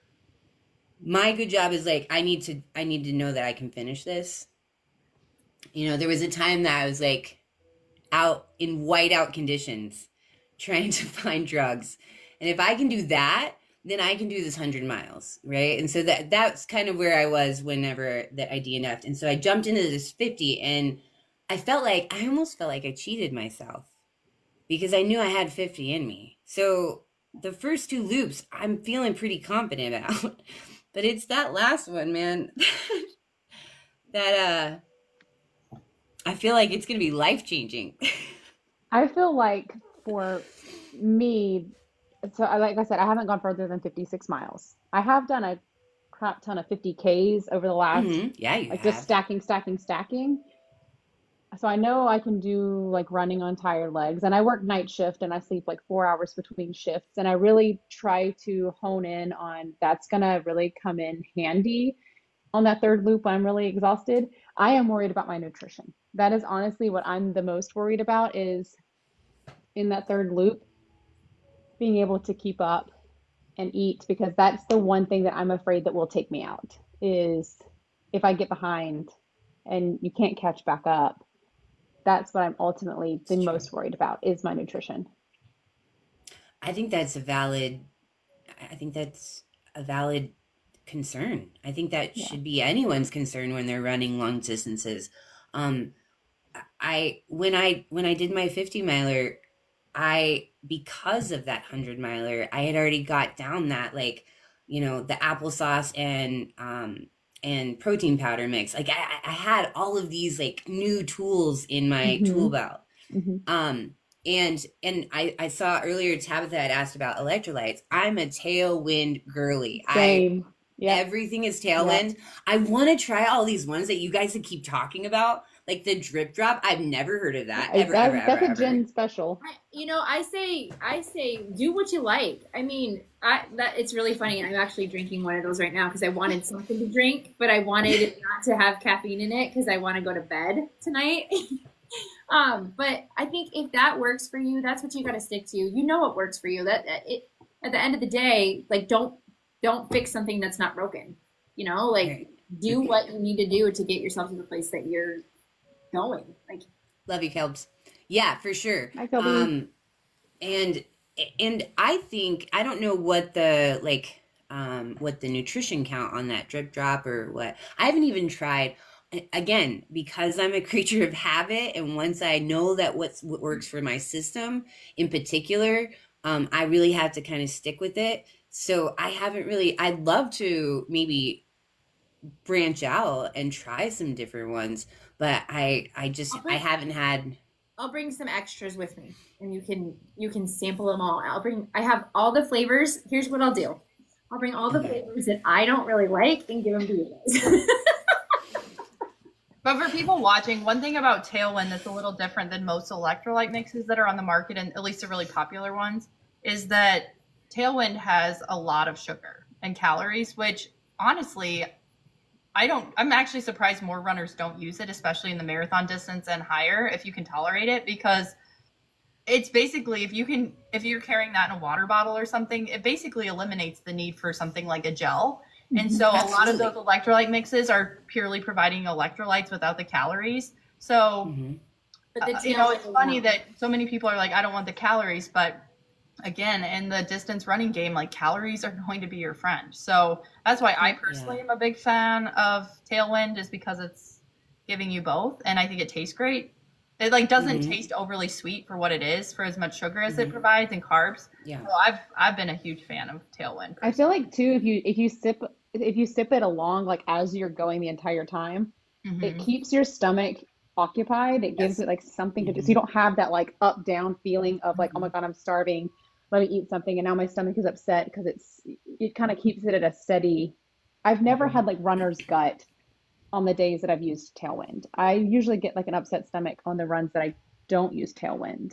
My good job is like, I need to, I need to know that I can finish this. You know, there was a time that I was like out in whiteout conditions trying to find drugs. And if I can do that, then I can do this hundred miles, right? And so that that's kind of where I was whenever that I D N F'd. And so I jumped into this fifty, and I felt like I almost felt like I cheated myself because I knew I had fifty in me. So the first two loops, I'm feeling pretty confident about, but it's that last one, man, that uh, I feel like it's gonna be life changing. I feel like for me, so I, like I said, I haven't gone further than fifty-six miles. I have done a crap ton of fifty Ks over the last, hmm Yeah, you like have. just stacking, stacking, stacking. So I know I can do like running on tired legs, and I work night shift and I sleep like four hours between shifts. And I really try to hone in on that's gonna really come in handy on that third loop when I'm really exhausted. I am worried about my nutrition. That is honestly what I'm the most worried about is in that third loop, being able to keep up and eat because that's the one thing that I'm afraid that will take me out is if I get behind and you can't catch back up. That's what I'm ultimately the It's true. most worried about is my nutrition. I think that's a valid, I think that's a valid concern. I think that Yeah. should be anyone's concern when they're running long distances. Um, I when I when I did my fifty miler, I, because of that hundred miler, I had already got down that, like, you know, the applesauce and, um, and protein powder mix. Like I, I had all of these like new tools in my tool Mm-hmm. belt. Mm-hmm. Um, and, and I, I saw earlier Tabitha had asked about electrolytes. I'm a tailwind girly. Same. I, Yeah. everything is tailwind. Yeah. I want to try all these ones that you guys keep talking about, like the drip drop. I've never heard of that. Ever, That- ever, that's ever, a Jen ever. special. I, you know, I say, I say, do what you like. I mean, I that it's really funny. I'm actually drinking one of those right now because I wanted something to drink, but I wanted it not to have caffeine in it because I want to go to bed tonight. um, but I think if that works for you, that's what you got to stick to. You know what works for you. That that it at the end of the day, like don't don't fix something that's not broken. You know, like Right. do what you need to do to get yourself to the place that you're going. Like, Love you, Kelbs. Yeah, for sure. Hi, Kelby. Um, and and I think I don't know what the like um what the nutrition count on that drip drop or what. I haven't even tried. Again, because I'm a creature of habit, and once I know that what's what works for my system in particular, um, I really have to kind of stick with it. So I haven't really. I'd love to maybe branch out and try some different ones, but I I just I'll bring- I haven't had. I'll bring some extras with me, and you can you can sample them all. I'll bring. I have all the flavors. Here's what I'll do. I'll bring all the Okay. flavors that I don't really like and give them to you guys. But for people watching, one thing about Tailwind that's a little different than most electrolyte mixes that are on the market, and at least the really popular ones, is that Tailwind has a lot of sugar and calories, which honestly, I don't, I'm actually surprised more runners don't use it, especially in the marathon distance and higher, if you can tolerate it, because it's basically, if you can, if you're carrying that in a water bottle or something, it basically eliminates the need for something like a gel. And so a lot of those electrolyte mixes are purely providing electrolytes without the calories. So, Mhm. But the uh, you know, tail it's is funny not. that so many people are like, I don't want the calories, but again, in the distance running game, like calories are going to be your friend. So that's why I personally Yeah. am a big fan of Tailwind, is because it's giving you both. And I think it tastes great. It like doesn't Mhm. taste overly sweet for what it is, for as much sugar as Mhm. it provides and carbs. Yeah. So I've I've been a huge fan of Tailwind. I feel like too, if you if you sip if you sip it along like as you're going the entire time, it Mhm. keeps your stomach occupied. It gives Yes. it like something to do. So Mhm. you don't have that like up down feeling of like, oh my Mhm. God, I'm starving. Let me eat something. And now my stomach is upset because it's it kind of keeps it at a steady. I've never Mhm. had like runner's gut on the days that I've used Tailwind. I usually get like an upset stomach on the runs that I don't use Tailwind.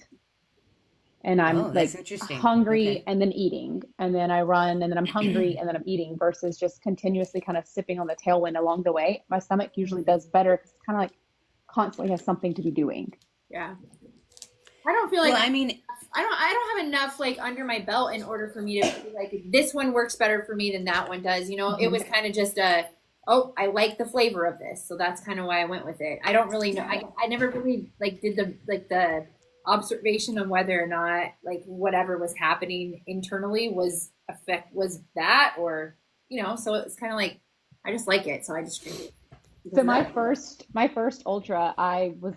And I'm Oh, that's like interesting. hungry Okay. and then eating, and then I run and then I'm hungry and then I'm eating versus just continuously kind of sipping on the Tailwind along the way. My stomach usually does better because it's kind of like constantly has something to be doing. Yeah. I don't feel like Well, I mean, I don't I don't have enough like under my belt in order for me to be like this one works better for me than that one does. You know, it was kind of just a oh, I like the flavor of this, so that's kind of why I went with it. I don't really know. I I never really like did the like the observation of whether or not like whatever was happening internally was affect was that or you know. So it's kind of like I just like it, so I just drink it. because So of my that. first my first ultra, I was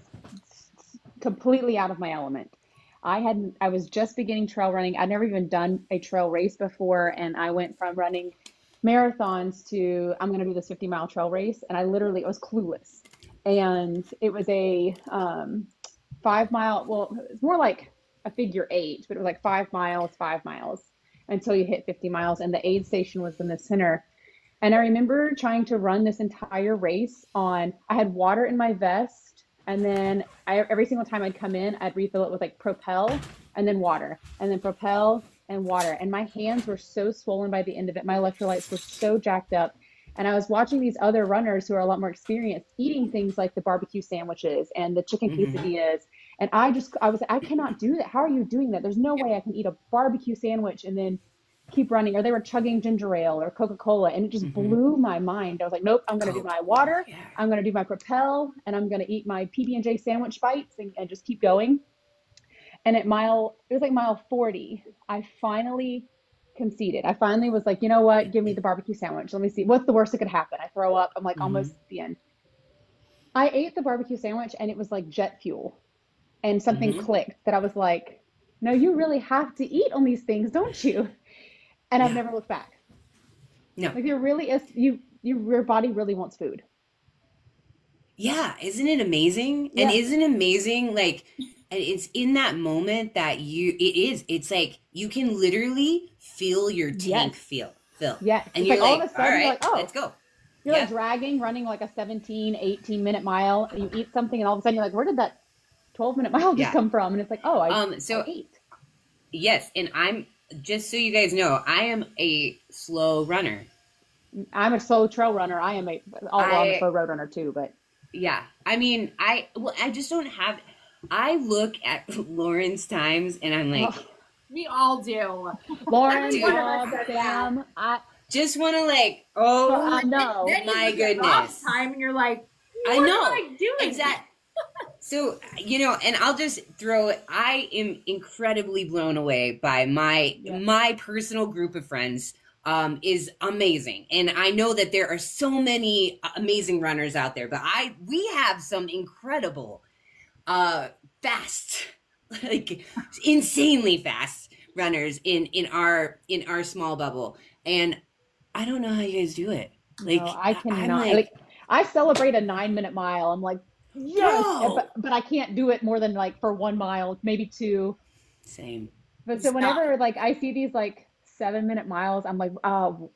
completely out of my element. I hadn't I was just beginning trail running. I'd never even done a trail race before, and I went from running marathons to I'm going to do this fifty mile trail race, and I literally I was clueless. And it was a um, five mile, well, it's more like a figure eight, but it was like five miles, five miles until you hit fifty miles, and the aid station was in the center. And I remember trying to run this entire race on, I had water in my vest, and then I, every single time I'd come in, I'd refill it with like Propel and then water, and then Propel and water. And my hands were so swollen by the end of it. My electrolytes were so jacked up. And I was watching these other runners who are a lot more experienced eating things like the barbecue sandwiches and the chicken Mhm. quesadillas. And I just, I was like, I cannot do that. How are you doing that? There's no way I can eat a barbecue sandwich and then keep running. Or they were chugging ginger ale or Coca-Cola. And it just Mhm. blew my mind. I was like, nope, I'm going to do my water. Yeah. I'm going to do my Propel, and I'm going to eat my P B and J sandwich bites and, and just keep going. And at mile, it was like mile forty, I finally conceded. I finally was like, you know what? Give me the barbecue sandwich. Let me see. What's the worst that could happen? I throw up. I'm like Mhm. almost at the end. I ate the barbecue sandwich and it was like jet fuel. And something Mhm. clicked that I was like, no, you really have to eat on these things, don't you? And I've Yeah. never looked back. No. Like you're really is you you your body really wants food. Yeah, isn't it amazing? And Yeah. isn't it amazing like and it's in that moment that you it is it's like you can literally feel your tank Yes. feel fill. Yes. And It's you're like all of like, a all sudden you're right, like, oh, let's go. you're like Yeah. dragging, running like a seventeen, eighteen minute mile, and you eat something, and all of a sudden you're like, where did that twelve minute mile just Yeah. come from? And it's like, oh, I, Um I so ate. yes, and I'm just so you guys know, I am a slow runner. I'm a slow trail runner. I am a, oh, well, I'm a I slow road runner too, but Yeah, I mean, I well, I just don't have. I look at Lauren's times and I'm like, oh, We all do. Lauren, Every dude, one of us Bob, said that. Sam, I, just want to like, well, oh I know. Then you my look at Rob's goodness, time and you're like, I what know am I doing? exactly. So you know, and I'll just throw it. I am incredibly blown away by my Yeah. my personal group of friends. Um, is amazing, and I know that there are so many amazing runners out there. But I we have some incredible uh fast like insanely fast runners in in our in our small bubble, and I don't know how you guys do it. Like No, I I- I'm cannot. like, Like, I celebrate a nine minute mile. I'm like, yes, bro, but, but I can't do it more than like for one mile, maybe two. same. But so Stop. whenever like I see these like seven minute miles, I'm like, oh,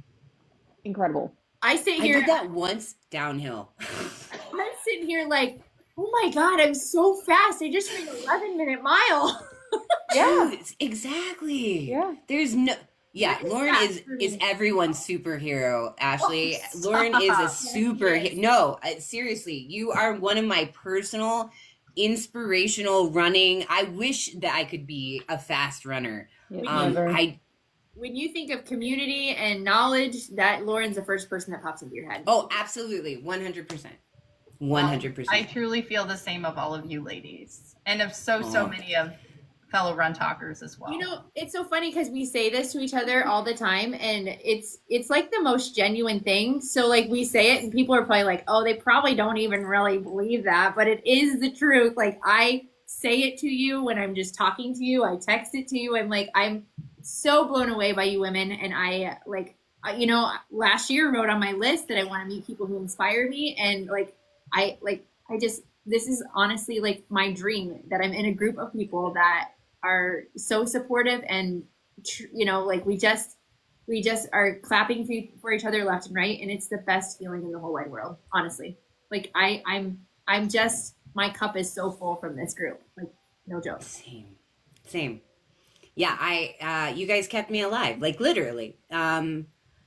incredible. I sit I here, did that once downhill. I'm sitting here like, oh my God, I'm so fast. I just made an eleven minute mile. Yeah, Dude, exactly. yeah. There's no. Yeah, What is Lauren that is for is me? everyone's superhero. Ashley, Oh, Lauren is a stop. super. Yes. No, uh, seriously, you are one of my personal inspirational running. I wish that I could be a fast runner. Yeah, Um, never. I When you think of community and knowledge, that Lauren's the first person that pops into your head. oh, absolutely, one hundred percent, one hundred I percent. truly feel the same of all of you ladies, and of so so Aw. many of fellow run talkers as well. You know, it's so funny because we say this to each other all the time, and it's it's like the most genuine thing. So like we say it, and people are probably like, "Oh, they probably don't even really believe that," but it is the truth. Like I say it to you when I'm just talking to you. I text it to you. I'm like, I'm so blown away by you women, and I like, I- you know, last year wrote on my list that I want to meet people who inspire me, and like, I like, I just this is honestly like my dream that I'm in a group of people that are so supportive and tr- you know like we just we just are clapping for, for each other left and right, and it's the best feeling in the whole wide world, honestly. Like i i'm i'm just my cup is so full from this group, like no joke. Same, same. Yeah, I uh, you guys kept me alive, like literally. Um,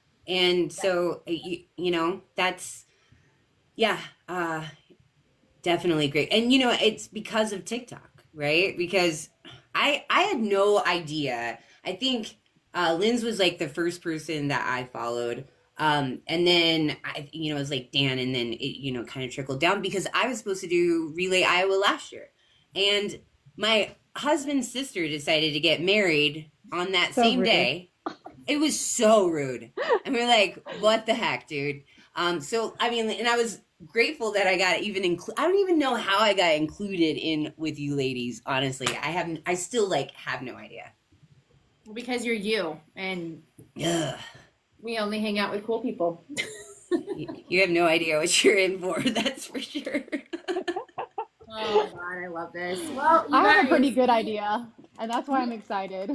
and so uh, you, you know that's yeah, uh, definitely great. And you know it's because of TikTok, right? Because I I had no idea. I think uh, Lynn's was like the first person that I followed. Um, and then I, you know, it was like Dan, and then it, you know, kind of trickled down because I was supposed to do Relay Iowa last year, and my husband's sister decided to get married on that So same rude. day. It was so rude, and we we're like, "What the heck, dude?" Um, so I mean, and I was grateful that I got even included. I don't even know how I got included in with you ladies. Honestly, I haven't. I still like have no idea. Because you're you, and Ugh. we only hang out with cool people. You you have no idea what you're in for. That's for sure. Oh my God, I love this. Well, you I have a guys, pretty good idea, and that's why I'm excited.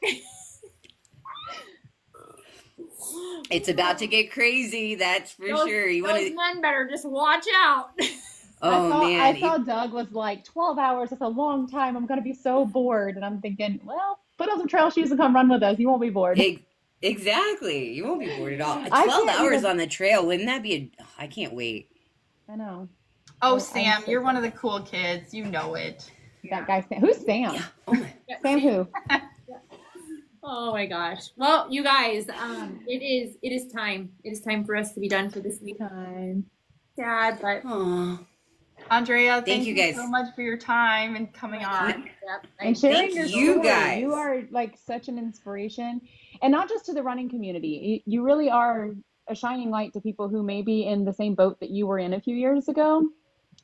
It's about to get crazy. That's for those, sure. You want those to? men better just watch out. Oh I saw, man. I saw Doug was like, twelve hours, that's a long time. I'm going to be so bored. And I'm thinking, well, put on some trail shoes and come run with us. You won't be bored. Ex- exactly. You won't be bored at all. I Twelve can't hours even- on the trail. Wouldn't that be a? Oh, I can't wait. I know. Oh, I'm Sam, so you're one of the cool kids. You know it. That guy, Sam. Who's Sam? Yeah. Oh my. Sam who? Oh my gosh. Well, you guys, um, it is it is time. It is time for us to be done for this week. Time. Sad, but Aw. Andrea, thank, you, you guys. so much for your time and coming on. Yep. And sharing Thank your you, story. guys. You are like such an inspiration, and not just to the running community. You, you really are a shining light to people who may be in the same boat that you were in a few years ago.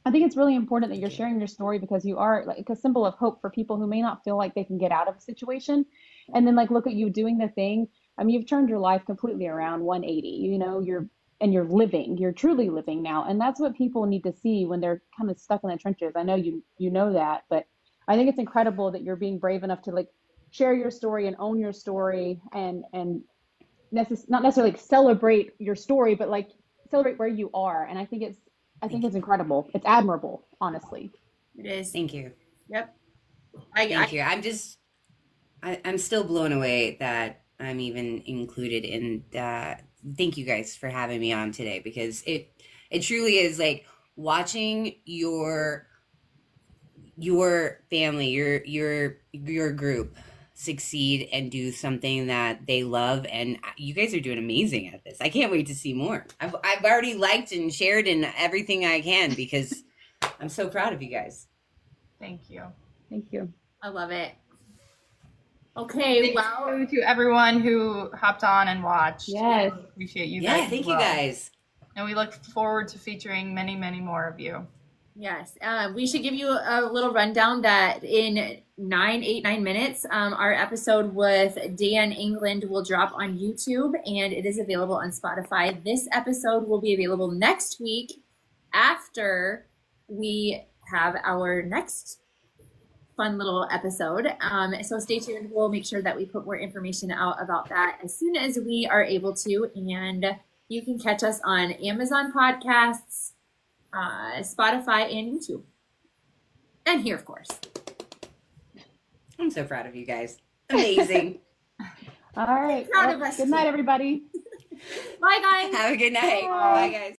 I think it's really important that you're sharing your story because you are like a symbol of hope for people who may not feel like they can get out of a situation. And then like look at you doing the thing. I mean, you've turned your life completely around one eighty. You know, you're and you're living. You're truly living now. And that's what people need to see when they're kind of stuck in the trenches. I know you you know that, but I think it's incredible that you're being brave enough to like share your story and own your story and and necess- not necessarily like celebrate your story, but like celebrate where you are. And I think it's I think Thank it's you. incredible. It's admirable, honestly. It is. Thank you. Yep. I, Thank I you. I'm just, I, I'm still blown away that I'm even included in that. Thank you guys for having me on today because it, it truly is like watching your, your family, your, your, your group succeed and do something that they love. And you guys are doing amazing at this. I can't wait to see more. I've, I've already liked and shared and everything I can because I'm so proud of you guys. Thank you. Thank you. I love it. Okay, Thank well, you to everyone who hopped on and watched. Yes. We appreciate you Yeah, guys. as thank you well. guys. And we look forward to featuring many, many more of you. yes. Uh, we should give you a little rundown that in nine, eight, nine minutes, um, our episode with Dan England will drop on YouTube and it is available on Spotify. This episode will be available next week after we have our next fun little episode. Um, so stay tuned. We'll make sure that we put more information out about that as soon as we are able to. And you can catch us on Amazon Podcasts, uh, Spotify, and YouTube. And here, of course. I'm so proud of you guys. Amazing. All right. Proud Well, of us good night, everybody. Bye, guys. Have a good night. Bye. Bye, guys.